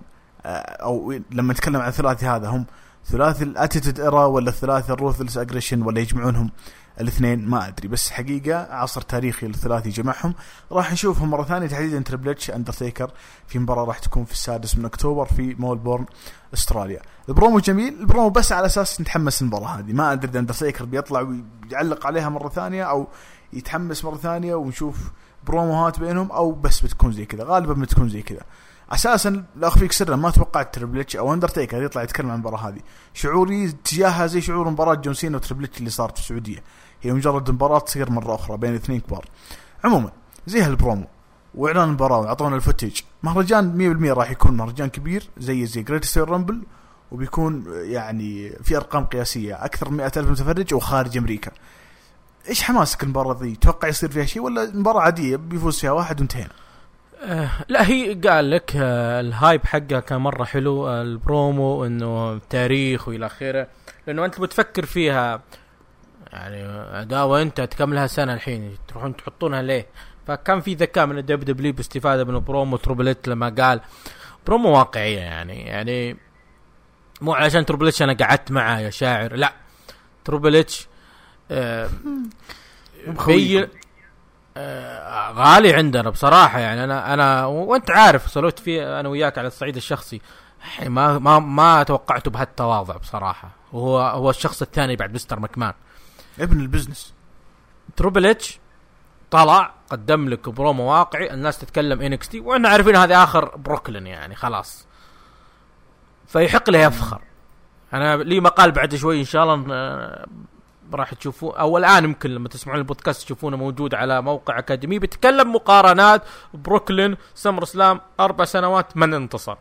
او لما نتكلم عن الثلاثي هذا هم ثلاثي الاتيتود ايرا ولا الثلاثي الروثلس اجريشن ولا يجمعونهم الاثنين ما ادري. بس حقيقه عصر تاريخي الثلاثي جمعهم. راح نشوفهم مره ثانيه تحديدا تريبل اتش اندرتيكر في مباراه راح تكون في السادس من اكتوبر في مولبورن استراليا. البرومو جميل البرومو بس على اساس نتحمس المباراه هذه. ما ادري اذا اندرتيكر بيطلع ويعلق عليها مره ثانيه او يتحمس مرة ثانية ونشوف بروموهات بينهم أو بس بتكون زي كذا. غالبا بتكون زي كذا. أساسا لا أخفيك سرا ما توقعت تريبل اتش أو أندرتيكر يطلع يتكلم عن المباراة هذه. شعوري تجاهها زي شعور مباراة جون سينا وتريبل اتش اللي صارت في السعودية. هي مجرد مباراة تصير مرة أخرى بين اثنين كبار. عموما زي هالبرومو وإعلان المباراة وعطونا الفوتج. مهرجان مية بالمية راح يكون مهرجان كبير زي زي جريتست رامبل وبيكون يعني في أرقام قياسية أكثر من مئة ألف متفرج وخارج أمريكا. إيش حماسك المباراة ذي؟ توقع يصير فيها شيء ولا مباراة عادية بيفوز فيها واحد وانتهينا؟ أه لا هي قال لك أه الهايب حقه كان مرة حلو. البرومو إنه تاريخ وإلى آخره لأنه أنت بتفكر فيها يعني داوة أنت تكملها سنة الحين تروحون تحطونها ليه. فكان في ذكاء من الدب دبليو باستفادة من البرومو. تروبلت لما قال برومو واقعية يعني يعني مو عشان تروبلتش أنا قعدت معه يا شاعر لا تروبلتش آه بي آه غالي عندنا بصراحة. يعني أنا أنا وأنت عارف صلوت فيه أنا وياك على الصعيد الشخصي ما ما ما توقعته بهالتواضع بصراحة. وهو هو الشخص الثاني بعد مستر مكمان ابن البزنس. تروبل اتش طلع قدم لك برومو واقعي. الناس تتكلم إن إكس تي وإحنا عارفين هذا آخر بروكلين يعني خلاص. فيحق له يفخر. أنا لي مقال بعد شوي إن شاء الله راح تشوفوا أو الآن يمكن لما تسمعون البودكاست تشوفونه موجود على موقع أكاديمي بيتكلم مقارنات بروكلين سمر سلام أربع سنوات من انتصر.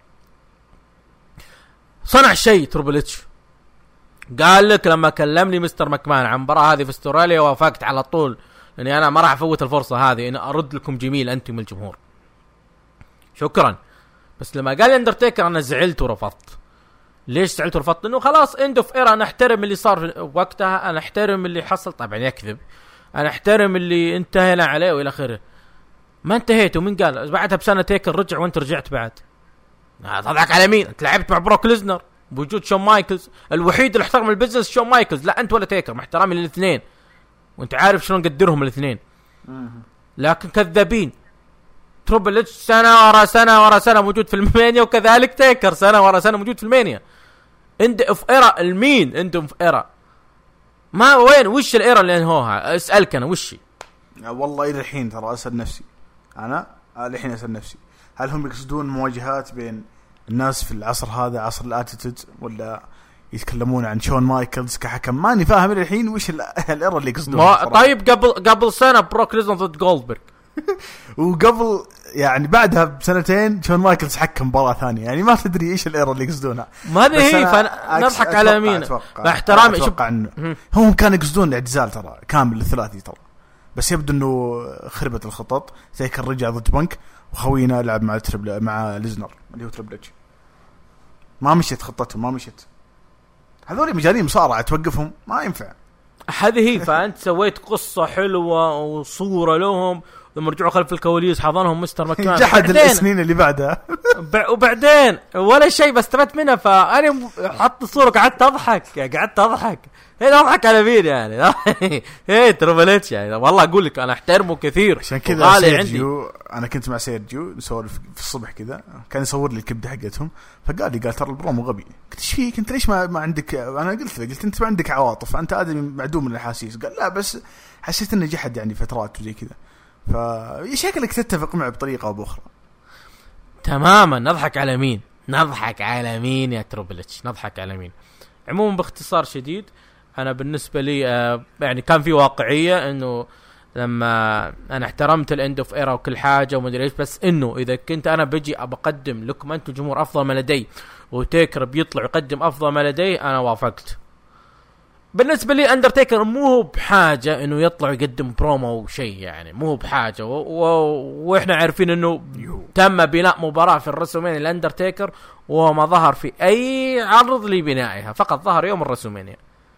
صنع شيء تريبل اتش. قال لك لما كلمني مستر مكمان عن مباراة هذه في استراليا وافقت على طول لأني أنا ما راح أفوت الفرصة هذه إن أرد لكم جميل أنتم الجمهور شكرا. بس لما قال اندرتيكر أنا زعلت ورفضت. ليش زعلت ورفضت؟ إنه خلاص إند أوف إيرا. أنا أحترم اللي صار في وقتها. أنا أحترم اللي حصل. طبعا يكذب. أنا أحترم اللي انتهينا عليه وإلى آخره. ما انتهيت. ومن قال بعدها بسنة تيكر رجع وأنت رجعت بعد؟ تضحك على مين؟ أنت لعبت مع بروك ليزنر بوجود شون مايكلز الوحيد اللي احترم البزنس شون مايكلز. لا أنت ولا تيكر. مع احترامي للاثنين وأنت عارف شلون قدرهم الاثنين. لكن كذابين. تروبل اتش سنة ورا سنة ورا سنة موجود في المانيا وكذلك تيكر سنة ورا سنة موجود في المانيا. اند اوف ايرا المين اند اوف ايرا ما وين وش الايرا اللي انهوها؟ اسالك انا وشي والله الى الحين ترى اسال نفسي. انا الحين اسال نفسي هل هم يقصدون مواجهات بين الناس في العصر هذا عصر الاتيتود ولا يتكلمون عن شون مايكلز كحكم. ماني فاهم الحين وش الايرور اللي يقصدونه. طيب قبل قبل سنه بروك ليزنر ضد جولدبرغ وقبل يعني بعدها بسنتين شون مايكلز حكم مباراة ثانية. يعني ما تدري ايش الايرور اللي يقصدونها. ما هذه هي فنضحك على مين باحترامي. اتوقع انه هم كانوا يقصدون الاعتزال ترى كامل الثلاثي ترى, بس يبدو انه خربت الخطط. تيكر رجع ضد بنك وخوينا لعب مع تربل مع ليزنر اللي هو تربل اتش. ما مشيت خطتهم, ما مشيت. هذول مجانين مصارعة توقفهم ما ينفع. هذه هي. فانت سويت قصة حلوة وصورة لهم, لما رجعوا خلف الكواليس حضنهم مستر مكان جحد السنين اللي بعدها وبعدين ولا شيء بس استفدت منها. فأنا حط صورة قعدت أضحك قعدت أضحك هنا أضحك على مين يعني هي تربلتش يعني. والله أقول لك أنا أحترمه كثير. عشان كذا سيرجيو أنا كنت مع سيرجيو نسولف في الصبح كذا, كان يصور لي الكبدة حقتهم, فقال لي قال ترى البرومو غبي. قلت ايش فيك انت ليش ما, ما عندك؟ أنا قلت له قلت انت ما عندك عواطف, أنت آدمي معدوم من الأحاسيس. قال لا بس حسيت إنه جحد يعني فترات وزي كذا. فشكلك تتفق معه بطريقة أو بأخرى. تماما. نضحك على مين نضحك على مين يا تروبلتش نضحك على مين. عموما باختصار شديد أنا بالنسبة لي آه يعني كان في واقعية إنه لما أنا احترمت الإند أوف إيرا وكل حاجة وما أدري إيش, بس إنه إذا كنت أنا بجي أبقدم لكم أنتم الجمهور أفضل ما لدي وتيكر بيطلع يقدم أفضل ما لدي, أنا وافقت. بالنسبة لي أندرتيكر مو هو بحاجة إنه يطلع يقدم برومو أو شيء يعني, مو هو بحاجة. و... و... وإحنا عارفين إنه تم بناء مباراة في الرسومينيا الأندرتيكر وما ظهر في أي عرض لبنائها, فقط ظهر يوم الرسومينيا.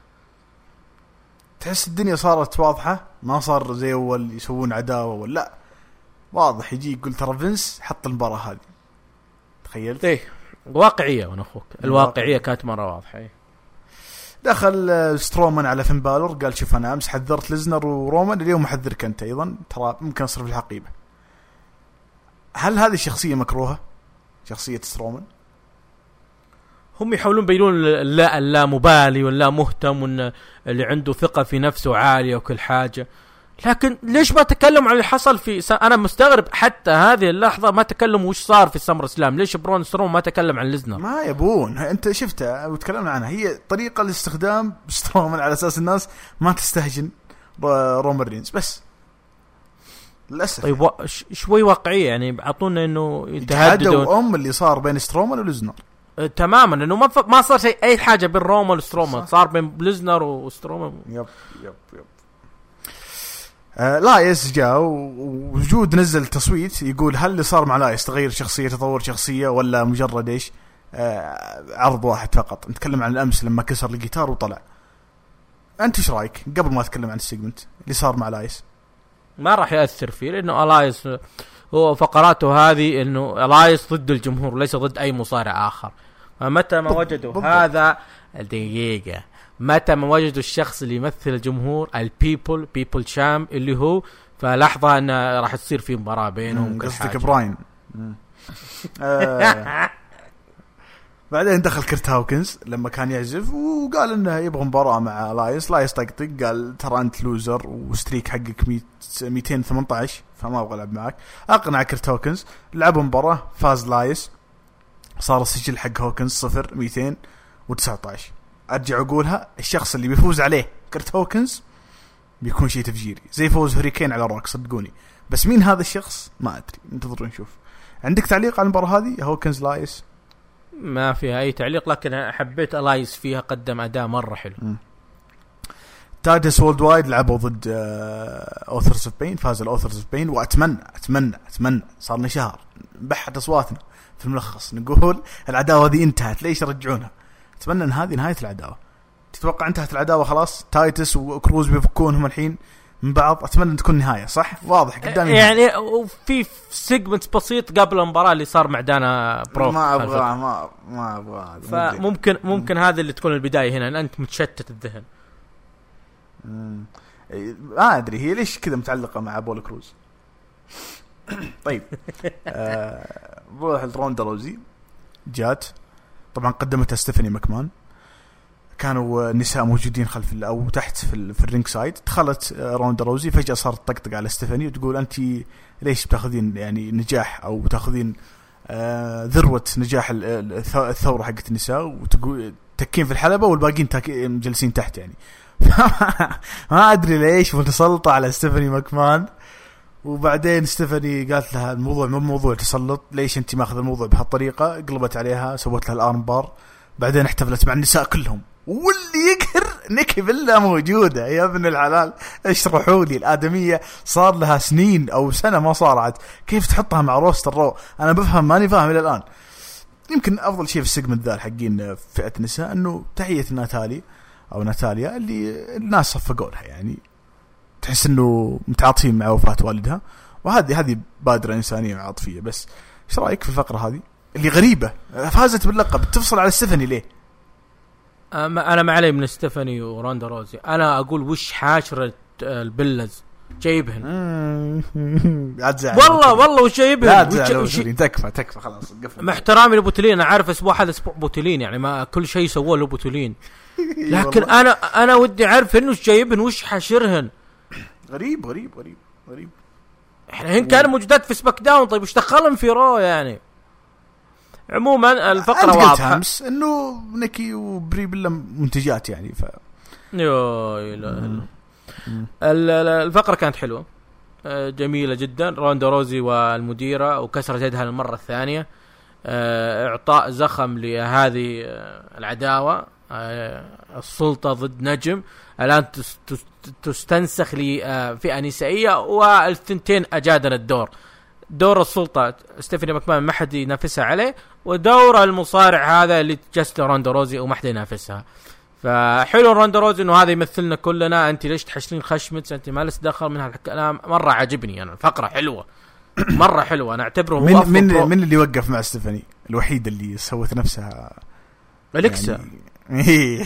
تحس الدنيا صارت واضحة, ما صار زي أول يسوون عداوة ولا واضح يجي يقول ترى فينس حط المباراة هذه. تخيلت إيه واقعية وانا أخوك الواقعية كانت مرة واضحة. إيه. دخل سترومان على فين بالور قال شوف أنا أمس حذرت ليزنر ورومان, اليوم محذرك أنت أيضا, ترى ممكن أصرف الحقيبة. هل هذه الشخصية مكروهة شخصية سترومان؟ هم يحاولون يبينون لا لا مبالي ولا مهتم وإن اللي عنده ثقة في نفسه عالية وكل حاجة, لكن ليش ما تكلم عن اللي حصل في س... أنا مستغرب حتى هذه اللحظة ما تكلم وش صار في سمر سلام. ليش برون ستروم ما تكلم عن ليزنر؟ ما يبون, أنت شفتها وتكلمنا عنها, هي طريقة لاستخدام سترومان على أساس الناس ما تستهجن رومان رينز بس للأسف. طيب و... شوي واقعية يعني, عطونا إنه يتهددوا أم اللي صار بين سترومان وليزنر. تماما, انه ما ف... ما صار شيء اي حاجه بين رومان وسترومان, صار بين بليزنر وسترومان. يب يب يب آه لايس جاء ووجود نزل تصويت يقول هل اللي صار مع لايس تغير شخصيه تطور شخصيه ولا مجرد ايش آه عرض واحد فقط. نتكلم عن الامس لما كسر الجيتار وطلع. انت ايش رايك قبل ما اتكلم عن السيجمنت اللي صار مع لايس؟ ما راح ياثر فيه لانه لايس هو فقراته هذه انه الايس ضد الجمهور ليس ضد اي مصارع اخر. متى ما وجدوا بالضبط. هذا دقيقة متى ما وجدوا الشخص اللي يمثل الجمهور البيبل بيبل شام اللي هو, فلحظة ان راح تصير في مباراة بينهم. قصدك براين. آه. بعدين دخل كرت هاوكنز لما كان يعزف وقال انه يبغى مباراة مع لايس. لايس طقطق قال ترى انت لوزر وستريك حقك مئتين وثمانية عشر فما ابغى العب معك. اقنع كرت هاوكنز, لعبوا مباراة, فاز لايس, صار السجل حق هوكنز صفر مئتين وتسعة عشر. ارجع اقولها, الشخص اللي بيفوز عليه كرت هوكنز بيكون شيء تفجيري زي فوز هوريكين على روك, صدقوني. بس مين هذا الشخص ما ادري, انتظروا نشوف. عندك تعليق على المباراة هذه هوكنز لايس؟ ما فيها اي تعليق, لكن حبيت لايس فيها, قدم اداء مرة حلو. تايتس وورلد وايد لعبوا ضد اوثرز اوف بين, فاز الاوثرز اوف بين, واتمنى اتمنى اتمنى صار لنا شهر بحث اصواتنا في الملخص نقول العداوة دي انتهت, ليش يرجعونها؟ اتمنى ان هذه نهاية العداوة. تتوقع انتهت العداوة خلاص, تايتس وكروز بيفكونهم الحين من بعض؟ اتمنى ان تكون نهاية صح واضح قدامي يعني. وفي سيجمنت بسيط قبل المباراة اللي صار مع دانا برو ما ابغى ما ما ابغى, فممكن ممكن هذا اللي تكون البداية هنا, انت متشتت الذهن. ما ادري هي ليش كذا متعلقة مع بول كروز. طيب آه روح روندا روزي جات, طبعا قدمتها ستيفاني ماكمان, كانوا النساء موجودين خلف او تحت في, في الرينج سايد. دخلت روندا روزي فجأة صارت تطقطق على ستيفاني وتقول انت ليش بتاخذين يعني نجاح او بتاخذين آه ذروة نجاح الثورة حقت النساء, وتقول تكين في الحلبة والباقين جالسين تحت يعني. ما أدري ليش متسلطة على ستيفاني ماكمان. وبعدين ستيفاني قالت لها الموضوع مو موضوع تسلط، ليش أنت ماخذ الموضوع بهالطريقة؟ قلبت عليها، سوت لها الارم بار، بعدين احتفلت مع النساء كلهم. واللي يقهر نيكي بيلا موجودة. يا ابن الحلال اشرحوا لي الآدمية صار لها سنين أو سنة ما صارت، كيف تحطها مع روستر رو؟ أنا بفهم ماني فاهم إلى الآن. يمكن أفضل شيء في السيجمنت ذا حقين فئة نساء أنه تحية ناتالي أو ناتاليا اللي الناس صفقوا لها، يعني تحس أنه متعاطفين مع وفاة والدها، وهذه هذه بادرة إنسانية عاطفية. بس إيش رأيك في الفقرة هذه اللي غريبة فازت باللقب تفصل على ستيفاني ليه؟ أنا ما علي من ستيفاني وراندا روزي، أنا أقول وش حاشرة البلز جايبهن. والله والله وش جايبهن؟ وش... تكفى تكفى خلاص قفل. مع احترامي لبوتلين، أنا عارف أسبوع هذا أسبوع بوتلين، يعني ما كل شيء سووه لبوتلين، لكن أنا أنا ودي أعرف إنه وش جايبهن وش حاشرهن. غريب غريب غريب غريب. إحنا هن كانوا موجودات في سباك داون، طيب وش دخلهم في رو يعني؟ عموما الفقرة واضحة إنه نيكي وبري بيلا منتجات يعني ف. يو لا. الفقرة كانت حلوة جميلة جدا. روندا روزي والمديرة وكسر يدها المرة الثانية، إعطاء زخم لهذه العداوة، السلطة ضد نجم الآن تستنسخ لفئة نسائية، والثنتين أجادنا الدور. دور السلطة ستيفاني ماكمان ما حد ينافسها عليه، ودور المصارع هذا اللي جست روندا روزي وما حد ينافسها. فحلو روندا روزي انه هذا يمثلنا كلنا. انت ليش تحشلين خشمت؟ انت ما لست دخل من هالكلام. مره عجبني انا الفقره حلوه مره حلوه. انا اعتبره هو من من, من اللي وقف مع ستيفاني الوحيد اللي سوت نفسها اليكسا يعني.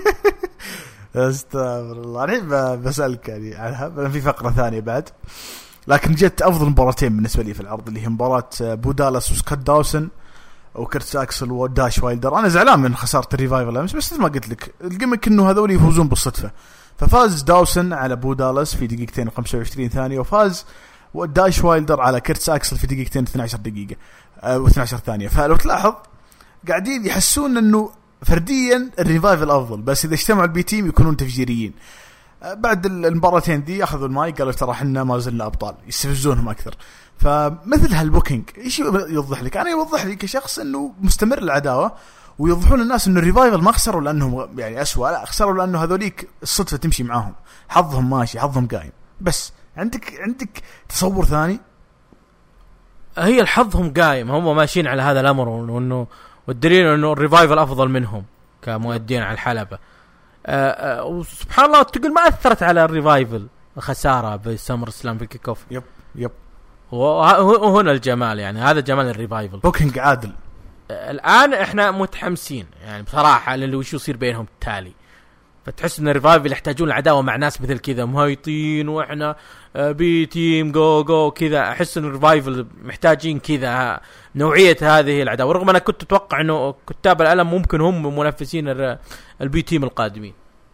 استغفر الله. انا بسالك يعني عنها في فقره ثانيه بعد، لكن جت افضل مباراتين بالنسبه لي في العرض اللي هي مباراه بودالاس وسكوت داوسن وكرت اكسل وداش وايلدر. انا زعلان من خساره الريفايفل امس، بس ما قلت لك الجيمك انه هذول يفوزون بالصدفه. ففاز داوسن على بودالاس في دقيقتين وخمسة وعشرين ثانيه، وفاز وداش وايلدر على كرت اكسل في دقيقتين واثنتي عشرة دقيقه و12 ثانيه. فلو تلاحظ قاعدين يحسون انه فرديا الريفايفل افضل، بس اذا اجتمعوا البي تيم يكونون تفجيريين. بعد المباراتين دي اخذوا الماي قالوا ترى احنا ما زلنا ابطال، يستفزونهم اكثر. فمثل هالبوكينج ايش يوضح لك؟ انا يوضح لي كشخص انه مستمر العداوه، ويوضحون الناس انه الريفايفل ما خسروا لانهم يعني اسوأ، لا خسروا لانه هذوليك الصدفه تمشي معاهم، حظهم ماشي حظهم قايم. بس عندك عندك تصور ثاني؟ هي الحظهم قايم، هم ماشيين على هذا الامر، وانه والدليل انه الريفايفل افضل منهم كمؤدين على الحلبه. أه أه وسبحان الله تقول ما اثرت على الريفايفل خساره بسمر سلام في كيك اوف. يب يب وهنا الجمال، يعني هذا جمال الريفايفل. بوكينج عادل. الآن احنا متحمسين يعني بصراحة اللي وش يصير بينهم التالي. فتحس ان الريفايفل يحتاجون العداوة مع ناس مثل كذا مهيطين، واحنا بي تيم جو جو كذا. احس ان الريفايفل محتاجين كذا نوعية هذه العداوة، رغم انا كنت اتوقع انه كتاب الألم ممكن هم منافسين البي تيم القادمين.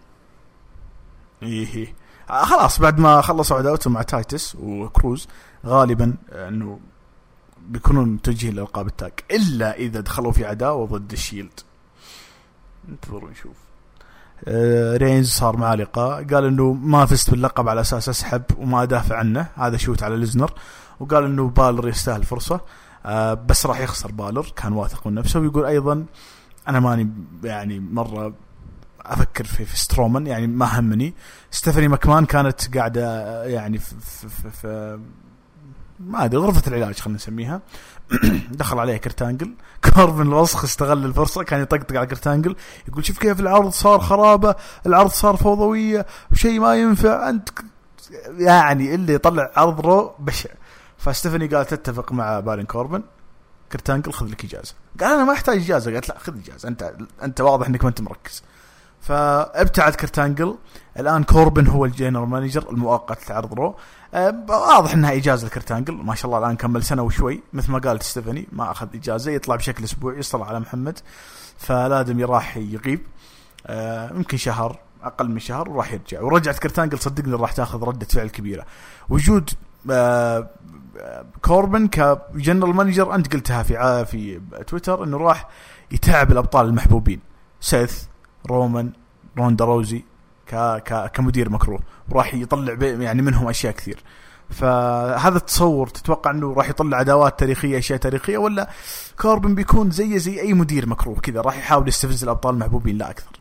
ايه خلاص بعد ما خلصوا عداوتهم مع تايتس وكروز غالبا انه بيكونون متوجهين للقاب التاج، الا اذا دخلوا في عداوه ضد الشيلد. انتظروا نشوف. آه رينز صار معاه لقاء، قال انه ما فزت باللقب على اساس اسحب وما ادافع عنه، هذا شوت على ليزنر، وقال انه بالر يستاهل فرصه آه بس راح يخسر. بالر كان واثق من نفسه، ويقول ايضا انا ماني يعني مره افكر في, في سترومان، يعني ما همني. ستيفاني ماكمان كانت قاعده يعني في, في, في, في ما ادري غرفه العلاج خلينا نسميها. دخل عليه كرتانجل، كوربن الوسخ استغل الفرصه، كان يطقطق على كرتانجل يقول شوف كيف العرض صار خرابه، العرض صار فوضويه وشيء ما ينفع، انت يعني اللي يطلع عرض رو بشع. فستيفاني قال تتفق مع بالين كوربن، كرتانجل خذ لك اجازه. قال انا ما احتاج اجازه، قالت لا خذ اجازه، انت انت واضح انك ما انت مركز. فابتعد كرتانجل. الآن كوربن هو الجنرال مانجر المؤقت لعرض رو. أه واضح انها اجازه لكرتانجل، ما شاء الله الان كمل سنه وشوي مثل ما قالت ستيفاني، ما اخذ اجازه، يطلع بشكل اسبوعي يصطلع على محمد، فلازم راح يغيب أه يمكن شهر اقل من شهر وراح يرجع. ورجعت كرتانجل صدقني راح تاخذ رده فعل كبيره. وجود أه كوربن كجنرال مانجر انت قلتها في في تويتر انه راح يتعب الابطال المحبوبين، سيث رومان روندا روزي ك ك كمدير مكروه راح يطلع يعني منهم اشياء كثير. فهذا التصور تتوقع انه راح يطلع عداوات تاريخيه اشياء تاريخيه ولا كوربن بيكون زي زي اي مدير مكروه كذا راح يحاول يستفز الابطال المحبوبين لا اكثر؟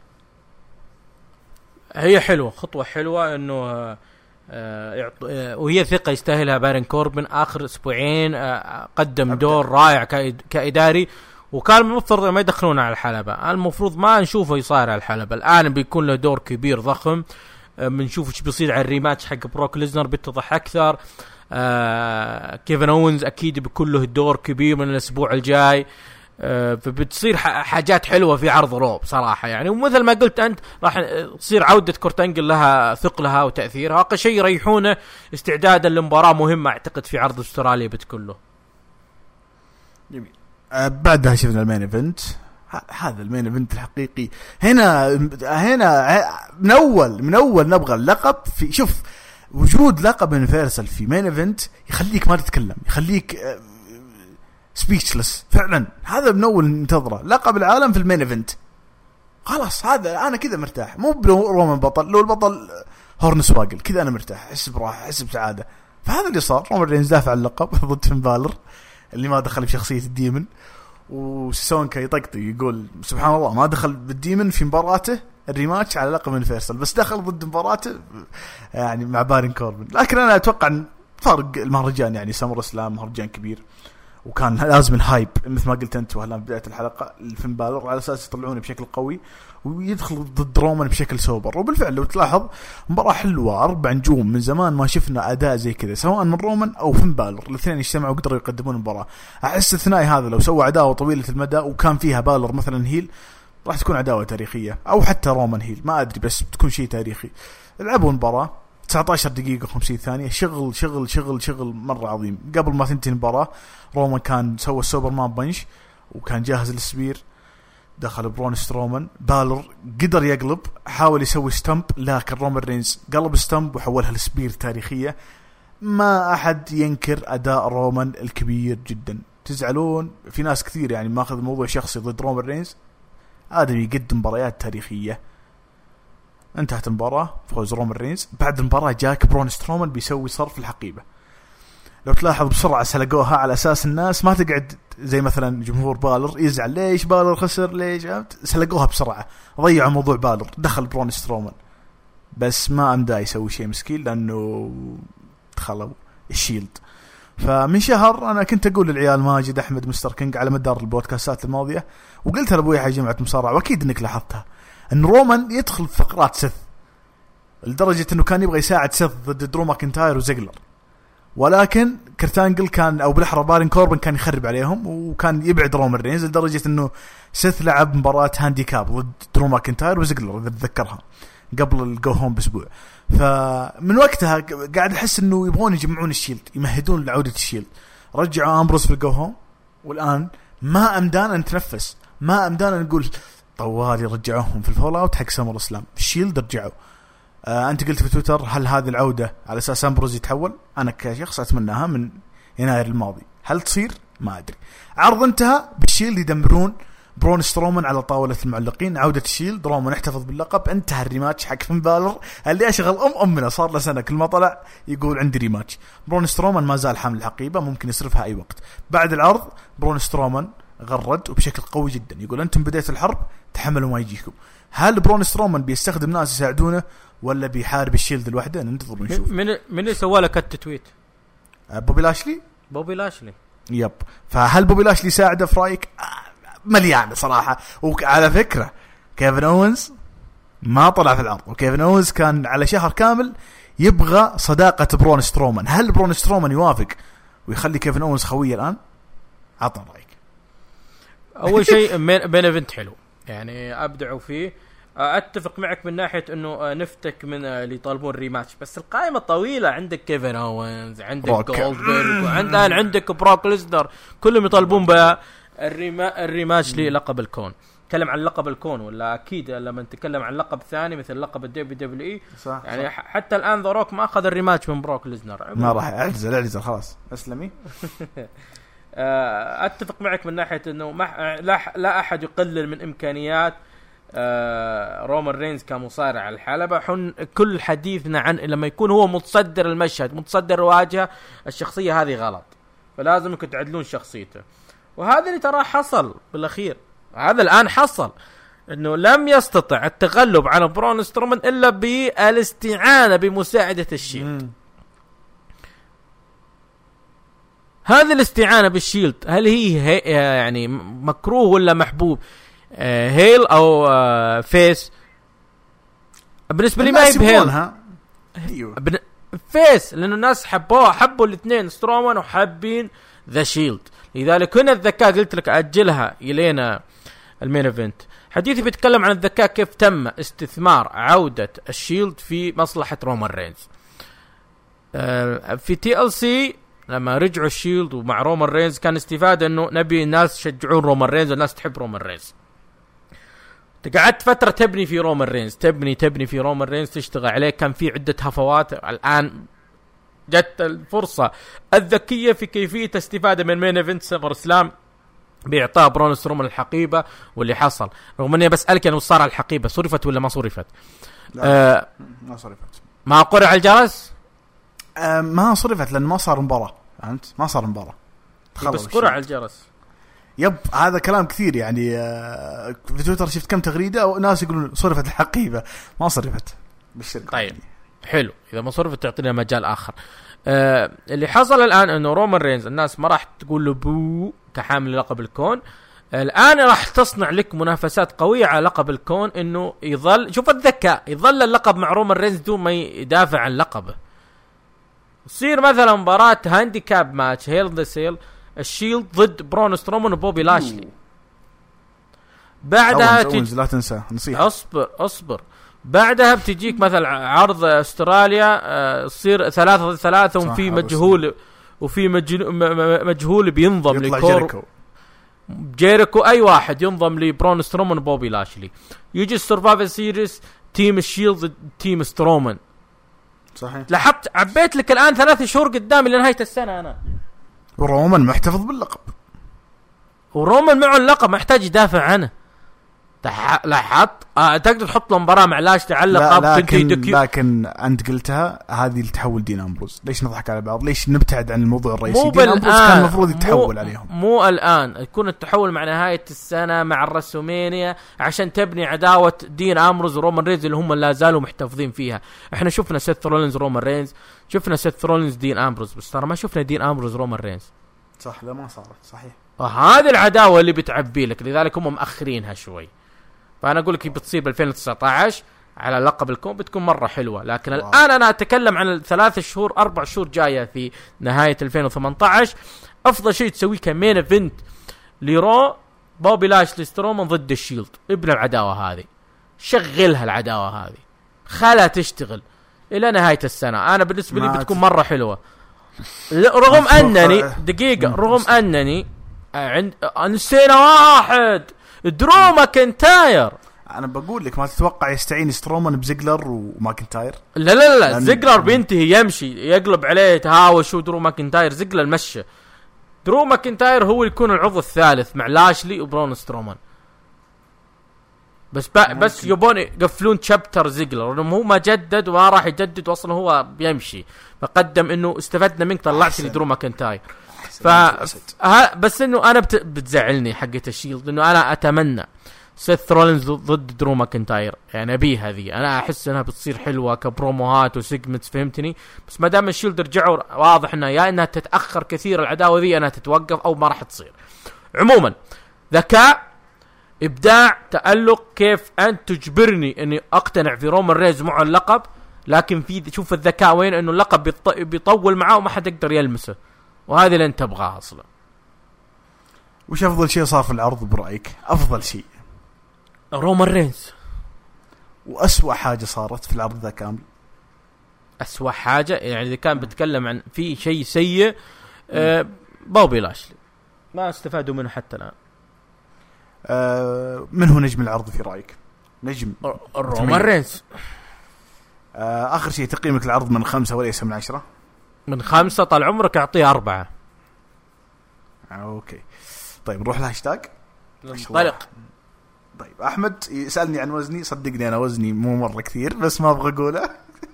هي حلوه خطوه حلوه انه آه آه وهي ثقه يستاهلها بارن كوربن. اخر اسبوعين آه قدم أبدأ. دور رائع كاداري وكان المفترض ما يدخلونه على الحلبة. المفروض ما نشوفه يصارع على الحلبة الآن بيكون له دور كبير ضخم. بنشوف ايش بيصير على الريماتش حق بروك ليزنر بيتضح أكثر. آه كيفن أوينز أكيد بيكون له دور كبير من الأسبوع الجاي. آه فبتصير حاجات حلوة في عرض روب صراحة يعني. ومثل ما قلت أنت راح تصير عودة كورت أنجل لها ثقلها وتأثيرها. أقل شيء يريحونه استعدادا لمباراة مهمة أعتقد في عرض أستراليا بتكون له. جميل. بعدها شفنا المين ايفنت. هذا المين ايفنت الحقيقي. هنا هنا من اول من اول نبغى اللقب. في شوف وجود لقب يونيفرسال في مين ايفنت يخليك ما تتكلم يخليك سبيتشلس فعلا. هذا من اول ننتظره لقب العالم في المين ايفنت. خلاص هذا انا كذا مرتاح. مو رومان بطل لو البطل هورنس واجل كذا انا مرتاح احس براحه احس بسعاده. فهذا اللي صار. رومان رينز دافع اللقب ضد فين بالر اللي ما دخل في شخصية الديمن. وسونكا يطقطق يقول سبحان الله ما دخل بالديمن في مباراته الريماتش على لقب يونيفرسال بس دخل ضد مباراته يعني مع بارن كوربن. لكن أنا أتوقع أن فرق المهرجان يعني سمر إسلام مهرجان كبير وكان لازم الهايب مثل ما قلت أنت وهلا بداية الحلقة الفين بالر على أساس يطلعونه بشكل قوي ويدخل ضد رومان بشكل سوبر. وبالفعل لو تلاحظ مباراة حلوة أربع نجوم. من زمان ما شفنا أداء زي كذا سواء من رومان أو فين بالر الاثنين اجتمعوا وقدروا يقدمون مباراة. أحس الثنائي هذا لو سوى عداوة طويلة المدى وكان فيها بالر مثلا هيل راح تكون عداوة تاريخية أو حتى رومان هيل ما أدري بس بتكون شيء تاريخي. لعبوا مباراة تسعة عشر دقيقة وخمسين ثانية شغل شغل شغل شغل مرة عظيم. قبل ما تنتهي المباراة رومان كان سوى السوبر مان بنش وكان جاهز للسبير. دخل برون سترومان بالر قدر يقلب حاول يسوي ستامب لكن رومان رينز قلب ستامب وحولها لسبير تاريخية. ما أحد ينكر أداء رومان الكبير جدا. تزعلون في ناس كثير يعني ما أخذ الموضوع شخصي ضد رومان رينز. آدم يقدم مباريات تاريخية. انتهت المباراة فوز رومان رينز. بعد المباراة جاك برون سترومان بيسوي صرف الحقيبة. لو تلاحظ بسرعة سلقوها على أساس الناس ما تقعد زي مثلا جمهور بالر يزعل ليش بالر خسر ليش سلقوها بسرعة ضيعوا موضوع بالر. دخل برون سترومان بس ما أمدا يسوي شيء مسكين لأنه دخلوا الشيلد. فمن شهر أنا كنت أقول للعيال ماجد أحمد مستر كينج على مدار البودكاستات الماضية وقلتها لأبوي حاجة جمعة مصارعة وأكيد إنك لاحظتها أن رومان يدخل في فقرات سث لدرجة أنه كان يبغى يساعد سث ضد درو ماكنتاير وزيجلر ولكن كرتانجل كان أو بالأحرى بارن كوربن كان يخرب عليهم وكان يبعد رومان رينز لدرجة أنه سث لعب مباراة هانديكاب ضد درو ماكنتاير وزيجلر إذا تذكرها قبل الجو هوم بأسبوع. فمن وقتها قاعد أحس أنه يبغون يجمعون الشيلد يمهدون لعودة الشيلد. رجعوا أمبروس في الجو هوم والآن ما أمدانا نتنفس ما أمدانا نقول طوالي رجعوهم في الفول أوت حق سمر إسلام الشيلد رجعوا. آه أنت قلت في تويتر هل هذه العودة على أساس أمبروز يتحول؟ أنا كشخص أتمناها من يناير الماضي. هل تصير؟ ما أدري. عرض انتهى بالشيلد يدمرون برون سترومان على طاولة المعلقين. عودة الشيلد رومان احتفظ باللقب. انتهى الريماتش حق فين بالر اللي أشغل أم أمنا صار له سنة كل ما طلع يقول عندي ريماتش. برون سترومان ما زال حامل الحقيبة ممكن يصرفها أي وقت. بعد العرض برون سترومان غرد وبشكل قوي جدا يقول أنتم بداية الحرب تحملوا ما يجيكم. هل برون سترومان بيستخدم ناس يساعدونه ولا بيحارب الشيلد لوحده؟ ننتظر ونشوف. من من اللي سوى لك التويت؟ بوبي لاشلي. بوبي لاشلي يب. فهل بوبي لاشلي ساعده في رايك؟ مليان صراحة. وعلى فكرة كيفن أوينز ما طلع في العرض وكيفن أوينز كان على شهر كامل يبغى صداقة برون سترومان. هل برون سترومان يوافق ويخلي كيفن أوينز خويه الآن؟ عطنا رأيك. أول شيء بين ايفنت حلو يعني أبدعوا فيه. أتفق معك من ناحية إنه نفتك من اللي يطالبون ريماتش بس القائمة طويلة. عندك كيفن أوينز عندك جولدبرغ وعندك عندك بروك ليزنر كلهم يطالبون بالريماتش للقب الكون. تكلم عن لقب الكون ولا أكيد لما نتكلم عن لقب ثاني مثل لقب الدبليو دبليو إي يعني صح. حتى الآن ذا روك ما أخذ الريماتش من بروك ليزنر ما راح أعجز أعجز خلاص أسلمي. أتفق معك من ناحية إنه ما لا لا أحد يقلل من إمكانيات آه رومان رينز كمصارع على الحلبة. حن كل حديثنا عن لما يكون هو متصدر المشهد متصدر الواجهة الشخصية هذه غلط، فلازم انكم تعدلون شخصيته. وهذا اللي ترى حصل بالاخير، هذا الان حصل انه لم يستطع التغلب على برون سترومان الا بالاستعانة بمساعدة الشيلد. هذه الاستعانة بالشيلد هل هي, هي يعني مكروه ولا محبوب؟ آه هيل او آه فيس؟ بالنسبة لي ما هي بهيل، ايوه بن... فيس، لانه الناس حبوها، حبوا الاثنين سترومان وحابين ذا شيلد. لذلك هنا الذكاء قلت لك اجلها الينا المين ايفنت. حديثي بيتكلم عن الذكاء، كيف تم استثمار عودة الشيلد في مصلحة رومان رينز. آه في تي ال سي لما رجعوا الشيلد ومع رومان رينز كان استفادة انه نبي الناس يشجعون رومان رينز والناس تحب رومان رينز. قعدت فترة تبني في رومان رينز، تبني تبني في رومان رينز، تشتغل عليه، كان في عدة هفوات. الآن جت الفرصة الذكية في كيفية استفادة من مين ايفنت سمر سلام بإعطاء برون سترومان الحقيبة. واللي حصل رغم أني بسألك أنه صار الحقيبة صرفت ولا ما صرفت؟ آه ما صرفت. ما قرع الجرس؟ آه ما صرفت لأن ما صار مباراة، فهمت؟ ما صار مباراة بس قرع الجرس. يب هذا كلام كثير يعني. آه في تويتر شفت كم تغريدة وناس يقولون صرفت الحقيبة، ما صرفت بالشركة. طيب يعني. حلو، إذا ما صرفت تعطينا مجال آخر. آه اللي حصل الآن أنه رومان رينز الناس ما راح تقول له بو كحامل لقب الكون. الآن راح تصنع لك منافسات قوية على لقب الكون، إنه يظل شوف الذكاء يظل اللقب مع رومان رينز دون ما يدافع عن لقبه. يصير مثلا مباراة هانديكاب ماتش هيل ذا سيل الشيلد ضد برون سترومان وبوبي لاشلي. بعدها تجي لا تنسى نصيحة، اصبر اصبر بعدها بتجيك مثلا عرض استراليا، تصير ثلاثة ضد ثلاثة وفي مجهول وفي مجهول بينضم لكور جيريكو، اي واحد ينضم لبرون سترومان وبوبي لاشلي. يجي السرفايفر سيريس تيم الشيلد تيم سترومان. صحيح، لاحظت عبيت لك الان ثلاث شهور قدامي لنهاية السنة انا. ورومان محتفظ باللقب، ورومان معه اللقب محتاج يدافع عنه. لاحظت آه تقدر تحط له مباراة مع لاش تعلق. لكن لكن انت قلتها هذه اللي تحول دين امبروز. ليش نضحك على بعض؟ ليش نبتعد عن الموضوع الرئيسي؟ دين امبروز كان المفروض يتحول عليهم، مو الان يكون التحول مع نهاية السنة مع الرسومينيا عشان تبني عداوة دين امبروز ورومان رينز اللي هم لا زالوا محتفظين فيها. احنا شفنا سيث رولينز رومان رينز، شفنا سيث رولينز دين امبروز، بس ترى ما شفنا دين امبروز رومان رينز. صح، لا ما صارت. صحيح، وهذه العداوة اللي بتعبي لك، لذلك هم مأخرينها شوي. فأنا أقول لك بتصير بألفين وتسعة عشر على لقب الكون بتكون مرة حلوة. لكن واو. الآن أنا أتكلم عن الثلاث شهور أربع شهور جاية في نهاية ألفين وثمانية عشر. أفضل شيء تسويه كمين إيفنت لرو بوبي لاشلي سترومان ضد الشيلد. ابن العداوة هذه شغلها، العداوة هذه خلها تشتغل إلى نهاية السنة. أنا بالنسبة لي بتكون مرة حلوة. رغم أنني دقيقة رغم أنني عند نسينا واحد درو ماكنتاير. انا بقول لك ما تتوقع يستعين سترومان بزيجلر وماكنتاير. لا لا لا زيجلر بينتهي يمشي يقلب عليه تهاوش ودرو ماكنتاير. زيجلر مشى، درو ماكنتاير هو يكون العضو الثالث مع لاشلي وبرون سترومان. بس بس يبون يقفلون شابتر زيجلر لانه هو ما جدد وما راح يجدد واصلا هو بيمشي. فقدم انه استفدنا منك طلعت لي درو ماكنتاير. ف بس انه انا بت... بتزعلني حقه الشيلد انه انا اتمنى سيث رولينز ضد درو ماكنتاير. يعني ابي هذه انا احس انها بتصير حلوه كبروموهات وسيجمنتس، فهمتني؟ بس ما دام الشيلد رجعوا واضح انها يا انها تتاخر كثير العداوه ذي انها تتوقف او ما راح تصير. عموما ذكاء، ابداع، تالق. كيف انت تجبرني اني اقتنع في رومان رينز معه اللقب، لكن في شوف الذكاء وين، انه اللقب بيط... بيطول معاه وما حد يقدر يلمسه، وهذه اللي انت تبغاها اصلا. وش افضل شيء صار في العرض برايك؟ افضل شيء رومان رينز. واسوأ حاجه صارت في العرض ذا كامل؟ اسوأ حاجه يعني اذا كان بتكلم عن في شيء سيء، آه بوبي لاشلي ما استفادوا منه حتى الان. آه من هو نجم العرض في رايك؟ نجم رومان رينز. آه اخر شيء تقييمك العرض من خمسة وليس من عشرة؟ من خمسة. طال عمرك اعطيه أربعة. اوكي طيب نروح لهاشتاج انطلق. طيب احمد يسالني عن وزني، صدقني انا وزني مو مره كثير بس ما ابغى اقوله.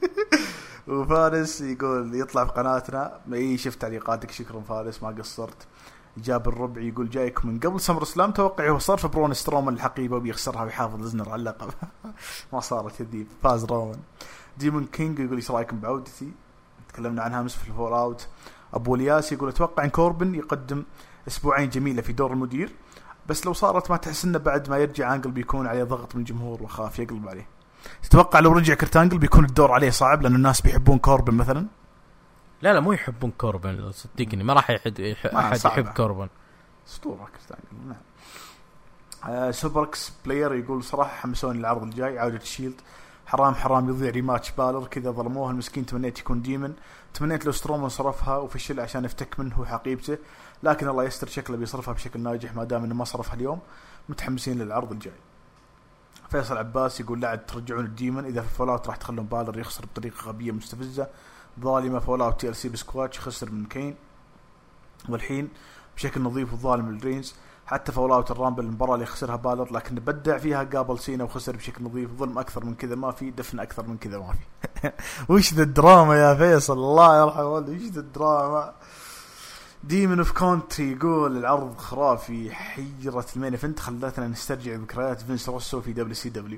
وفارس يقول يطلع في قناتنا، اي شفت تعليقاتك شكرا فارس ما قصرت. جاب الربع يقول جايك من قبل سمر اسلام توقع هو صار في برون سترومان الحقيبه وبيخسرها ويحافظ لزنر على اللقب. ما صارت هذي، فاز رومان. ديمون كينج يقول ايش رايكم بعودتي، تكلمنا عنها امس في الفور اوت. ابو الياس يقول اتوقع ان كوربن يقدم اسبوعين جميله في دور المدير، بس لو صارت ما تحس انه بعد ما يرجع انجل بيكون عليه ضغط من الجمهور وخاف يقلب عليه. تتوقع لو رجع كرت انجل بيكون الدور عليه صعب لان الناس بيحبون كوربن مثلا؟ لا لا مو يحبون كوربن، صدقني ما راح يحد احد يحب كوربن. اسطوره كرت انجل. نعم. آه سوبركس بلاير يقول صراحه حمسوني العرض الجاي عوده الشيلد، حرام حرام يضيع ريماتش بالر كذا ظلموه المسكين. تمنيت يكون ديمن، تمنيت لو سترومان صرفها وفشل عشان يفتك منه حقيبته، لكن الله يستر شكله بيصرفها بشكل ناجح ما دام انه ما صرفها اليوم. متحمسين للعرض الجاي. فيصل عباس يقول لا ترجعون الديمن، اذا في فولاوت راح تخلون بالر يخسر بطريقه غبيه مستفزه ظالمه. فولاوت تي ال سي بسكواتش خسر من كين والحين بشكل نظيف وظالم الرينز. حتى فولاوت الرامبل المباراه اللي خسرها بالر لكن بدع فيها قابل سينا وخسر بشكل نظيف. ظلم اكثر من كذا ما في، دفن اكثر من كذا ما في. وش ذا الدراما يا فيصل الله يرحمه والدي، وش ذا الدراما. ديمن اوف كونتري يقول العرض خرافي، حيرة المين ايفنت خلتنا نسترجع ذكريات فينس روسو في دبليو سي دبليو.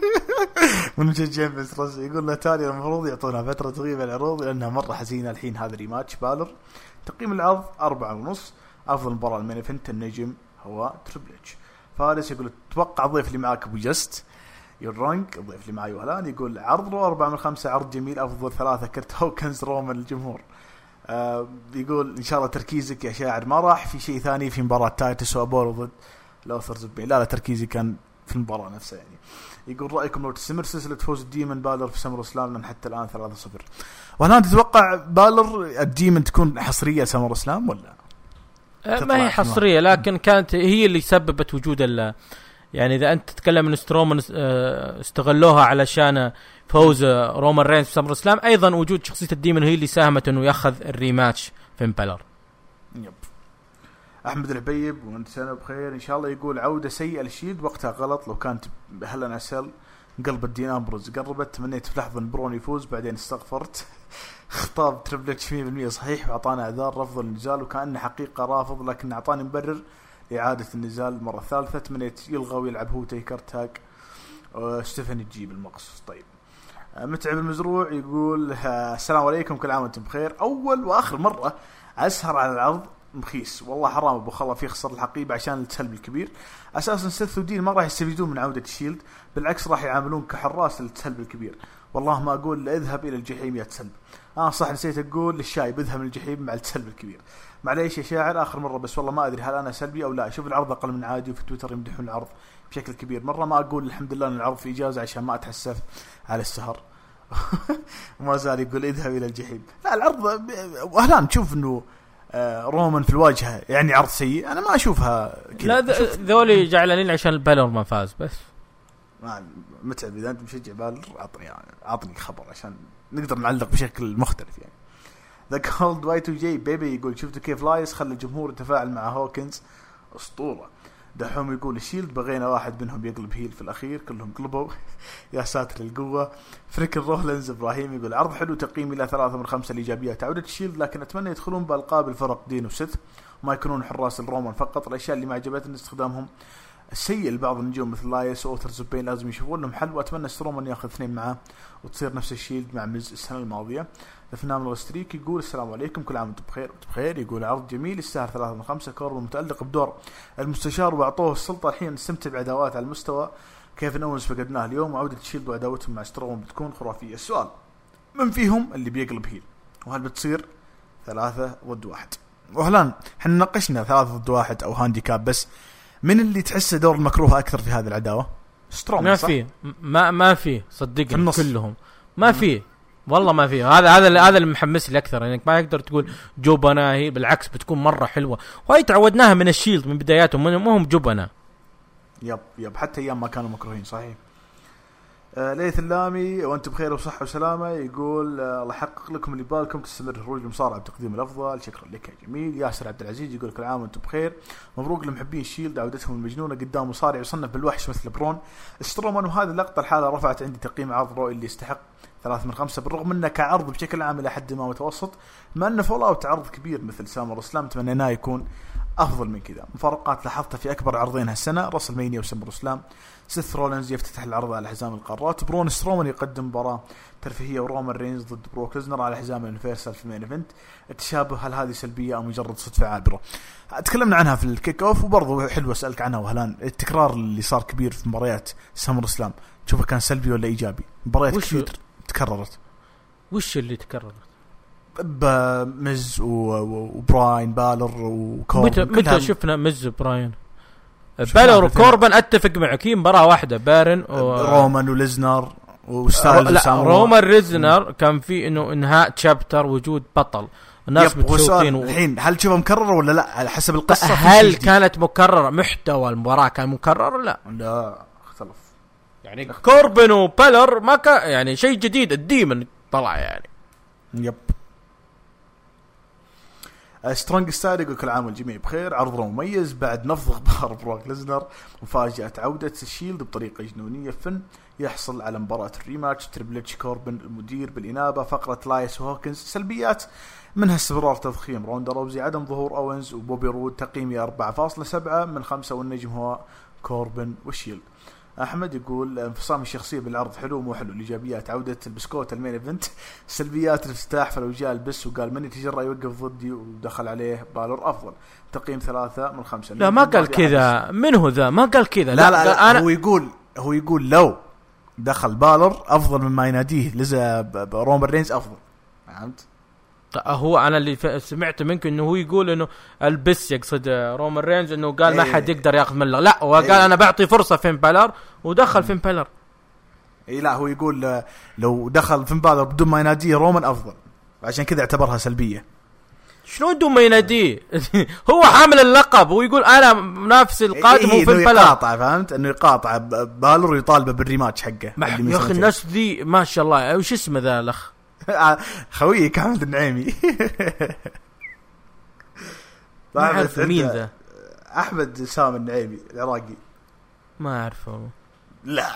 من مشجعين فينس روسو يقول ناتاليا المفروض يعطونا فترة تغيب العروض لانها مرة حزينة. الحين هذا ريماتش بالر. تقييم العرض أربعة ونص. افضل مباراة المين ايفنت النجم هو تريبل اتش. فارس يقول اتوقع ضيف اللي معاك ابو جست يرانك. الضيف اللي معي وهلان يقول عرض رو أربعة من خمسة، عرض جميل. افضل ثلاثة كرت هوكنز رومان الجمهور. آه يقول ان شاء الله تركيزك يا شاعر ما راح في شيء ثاني في مباراة تايتس وابولو ضد الاوثرز بين. لا لا تركيزي كان في المباراة نفسها يعني. يقول رايكم لو تستمر سلسلة فوز الديمن بالر في سمر اسلام لان حتى الان ثلاثة صفر. وهنا تتوقع بالر الديمن تكون حصرية سمر اسلام ولا ما هي حصرية؟ لكن كانت هي اللي سببت وجود ال يعني اذا انت تتكلم ان سترومان استغلوها علشان فوز رومان رينز في سمر اسلام، ايضا وجود شخصيه الديمن هي اللي ساهمت انه ياخذ الريماتش في بالر. يب. احمد الحبيب وانت سنه بخير ان شاء الله يقول عوده سيئه للشيلد وقتها غلط. لو كانت هلا نسل قلب الدين امبروز قربت. تمنيت في لحظه برون يفوز بعدين استغفرت. خطاب تريبل اتش مية بالمية صحيح واعطانا اعذار رفض النزال وكان حقيقه رافض لكن اعطاني مبرر لإعادة النزال المرة الثالثة. تمنيت يلغى ويلعب هو تيكر تاج ستيفن تجيب المقص. طيب متعب المزروع يقول السلام عليكم كل عام وانتم بخير. أول وآخر مرة أسهر على العرض مخيس والله حرام أبو خلف يخسر الحقيبة عشان التسلب الكبير. أساسا سيث ودين ما راح يستفيدون من عودة الشيلد، بالعكس راح يعاملون كحراس للتسلب الكبير. والله ما أقول اذهب إلى الجحيم يا تسلب. آه صح نسيت أقول للشايب اذهب من الجحيم مع التسلب الكبير. معليش يا شاعر آخر مرة بس والله ما أدري هل أنا سلبي أو لا. أشوف العرض أقل من عادي وفي تويتر يمدحون العرض بشكل كبير. مرة ما أقول الحمد لله أن العرض في إجازة عشان ما أتحسف على السهر. وما زال يقول اذهب إلى الجحيم. لا العرض وأهلا نشوف إنه رومان في الواجهة يعني عرض سيء أنا ما أشوفها كذا. لا ذولي جعلانين عشان البالر ما فاز بس. ما متعب إذا أنت مشجع بالر عطني يعني عطني خبر عشان نقدر نعلق بشكل مختلف يعني. ذا كولد واي تو جي بيبي يقول شفتوا كيف لايس خلى الجمهور يتفاعل مع هوكنز أسطورة. دحوم يقول الشيلد بغينا واحد منهم يقلب هيل في الأخير كلهم قلبوا. يا ساتر القوة. فريك الروهلنز إبراهيم يقول عرض حلو تقييم إلى ثلاثة من خمسة الإيجابيات عودة الشيلد لكن أتمنى يدخلون بألقاب الفرق دين وسيث وما يكونون حراس الرومان فقط. الأشياء اللي ما عجبتني استخدامهم السيء لبعض النجوم مثل لايس وأوثرز وبين لازم يشوفون لهم حل. وأتمنى سترومان ياخذ اثنين معاه وتصير نفس الشيلد مع مز السنة الماضية. الفنان الستريك يقول السلام عليكم كل عام وانتم بخير بخير. يقول عرض جميل يستاهل ثلاثة من خمسة. كوربن متألق بدور المستشار وأعطوه السلطة الحين نستمتع بعداوات على المستوى كيف نونس فقدناه اليوم. وعودة الشيلد وعداوتهم مع سترومان بتكون خرافية. السؤال من فيهم اللي بيقلب هيل وهل بتصير ثلاثة ضد واحد؟ وهلان حنا ناقشنا ثلاثة ضد واحد أو هانديكاب بس من اللي تحسه دور المكروه أكثر في هذه العداوة؟ سترومان ما في ما ما في صدقني كلهم ما في والله ما في. هذا هذا هذا اللي محمس لي اكثر انك ما يقدر تقول جوبنا هي بالعكس بتكون مره حلوه وهي تعودناها من الشيلد من بداياتهم مو هم جوبنا. يب يب حتى ايام ما كانوا مكروهين صحيح. آه ليث اللامي وانتم بخير وصحه وسلامه، يقول آه الله يحقق لكم اللي بالكم، تستمر هروج المصارعه بتقديم الافضل، شكرا لك يا جميل. ياسر عبد العزيز يقول كل عام وانتم بخير، مبروك لمحبين الشيلد عودتهم المجنونه قدام مصارع يصنف بالوحش مثل برون سترومان، وهذه اللقطه الحاله رفعت عندي تقييم عرض رو اللي يستحق ثلاثة من خمسة، بالرغم انه كعرض بشكل عام الى حد ما متوسط، ما انه فول اوت عرض كبير مثل سامر اسلام تمنيناه يكون افضل من كذا. مفارقات لاحظتها في اكبر عرضين هالسنه، راس المانيا وسمر اسلام. سيث رولينز يفتتح العرض على حزام القارات، برون سترومان يقدم مباراه ترفيهيه، ورومان رينز ضد بروك ليزنر على حزام اليونيفرسال في المين ايفنت. التشابه هل هذه سلبيه او مجرد صدفه عابره؟ تكلمنا عنها في الكيك اوف، وبرضه حلو اسالك عنها وهلان، التكرار اللي صار كبير في مباريات سمر اسلام تشوفه كان سلبي ولا ايجابي؟ مباريات كثير تكررت. وش اللي تكررت؟ بمز وبراين بالر وكوربن. متى متى شفنا مز وبراين؟ بالر وكوربن اتفق معك، هي مباراه واحده. بارن و... رومان وليزنر وستايلز. لا رومان ريزنر كان في انه انهاء تشابتر وجود بطل، الناس متشوقين. و... الحين هل تشوفها مكرره ولا لا على حسب القصه؟ هل كانت مكرره؟ محتوى المباراه كان مكرر؟ لا لا اختلف يعني. كوربن وبالر ما كان يعني شيء جديد، الديمن طلع يعني. يب. سترونج ستايل يقول كل عام والجميع بخير، عرض مميز بعد نفض اخبار بروك ليزنر، مفاجأة عودة الشيلد بطريقة جنونية، فن يحصل على مباراة الريماتش، تريبل اتش كوربن المدير بالإنابة، فقرة لايس وهوكنز. سلبيات منها استمرار تضخيم روندا روزي، عدم ظهور أوينز وبوبي رود، تقييمي أربعة فاصلة سبعة من خمسة، والنجم هو كوربن والشيلد. أحمد يقول انفصام الشخصية بالعرض حلو مو حلو. الإيجابيات عودة البسكوت المين ايفنت، سلبيات الافتتاح فلو جاء البس وقال من يتجرأ يوقف ضدي ودخل عليه بالر أفضل، تقييم ثلاثة من خمسة. لا ما قال كذا، من هو ذا؟ ما قال كذا. لا لا, لا أنا هو يقول هو يقول لو دخل بالر أفضل مما يناديه لزا رومان رينز أفضل، فهمت؟ هو انا اللي سمعت منك انه هو يقول انه البس يقصد رومان رينز، انه قال ما حد يقدر ياخذ منه. لا هو قال انا بعطي فرصه فين بالر، ودخل فين بالر. اي لا هو يقول لو دخل فين بالر بدون ما يناديه رومان افضل، عشان كذا اعتبرها سلبيه. شلون بدون ما يناديه؟ هو حامل اللقب ويقول انا منافس القادم إيه وفين بالر. يقاطع، فهمت انه يقاطع بالر ويطالبه بالريماتش حقه. يا اخي الناس ذي ما شاء الله. وش اسمه ذا الاخ؟ خويك أحمد النعيمي. ما أعرف مين ذا. أحمد سام النعيمي العراقي. ما أعرفه. لا.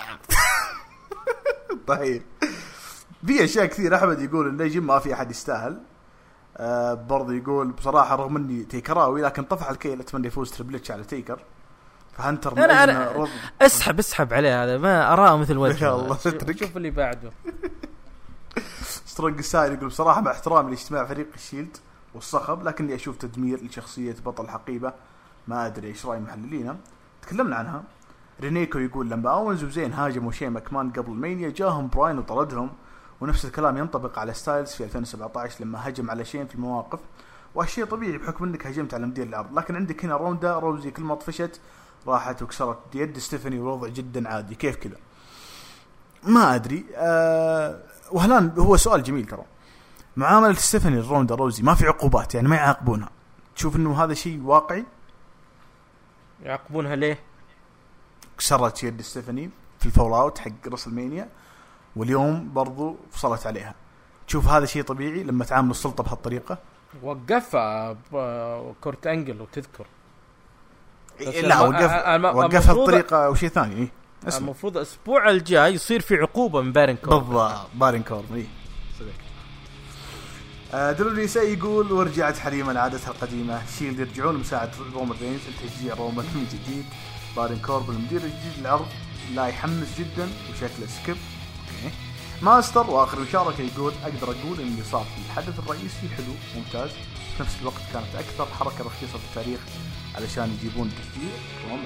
طيب في أشياء كثير. أحمد يقول النجم ما في أحد يستاهل. أه برضه يقول بصراحة رغم أني تيكراوي لكن طفح الكيل، أتمنى يفوز تريبلتش على تيكر. فهنتر أنا أنا اسحب اسحب عليه هذا، ما أراه مثل وجهه. الله شوف اللي بعده. سترونج ستايل يقول بصراحة مع احترامي لاجتماع فريق الشيلد والصخب، لكني أشوف تدمير لشخصية بطل حقيبة. ما أدري إيش رأي محللينا، تكلمنا عنها. رينيكو يقول لما أوينز وزين هاجموا شيء مكمان قبل المانيا جاهم براين وطردهم، ونفس الكلام ينطبق على ستايلز في ألفين وسبعة عشر لما هجم على شيء في المواقف، وهالشيء طبيعي بحكم أنك هجمت على مدير العرض. لكن عندك هنا روندا روزي كل ما طفشت راحت وكسرت يد ستيفاني، ووضع جدا عادي. كيف كذا؟ ما أدري. أه وهلان هو سؤال جميل ترى، معاملة ستيفاني الروندا روزي ما في عقوبات يعني ما يعاقبونها، تشوف انه هذا شيء واقعي؟ يعاقبونها ليه؟ كسرت يد ستيفاني في الفول اوت حق رسلمانيا، واليوم برضو فصلت عليها. تشوف هذا شيء طبيعي لما تعامل السلطة بهالطريقة؟ وقفها كورت انجل وتذكر. لا وقف وقفها بطريقة او شيء ثاني. إيه؟ المفروض الاسبوع الجاي يصير في عقوبه من بارن كورب. بالضبط بارن كورب. اي صدق. آه دلوقتي سي يقول ورجعت حريما عادتها القديمه، شيلد يرجعون لمساعده رومان رينز لتشجيع رومان من جديد. بارن كورب المدير الجديد للعرض لا يحمس جدا وشكله سكيب. اوكي ماستر واخر مشاركه يقول اقدر اقول ان اللي صار في الحدث الرئيسي حلو ممتاز، في نفس الوقت كانت اكثر حركه رخيصه في التاريخ علشان يجيبون تشجيع رومان.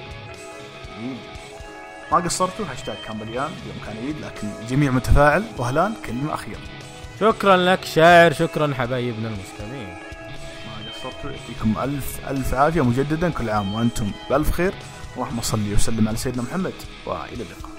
ما قصرتوا، هاشتاج كان مليان يوم كان عيد، لكن الجميع متفاعل. وهلان كلمة أخيرة. شكرا لك شاعر، شكرا حبايبنا المستمعين. ما قصرتوا، يعطيكم ألف ألف عافية مجددا، كل عام وأنتم بألف خير، اللهم صل وسلم على سيدنا محمد، وإلى اللقاء.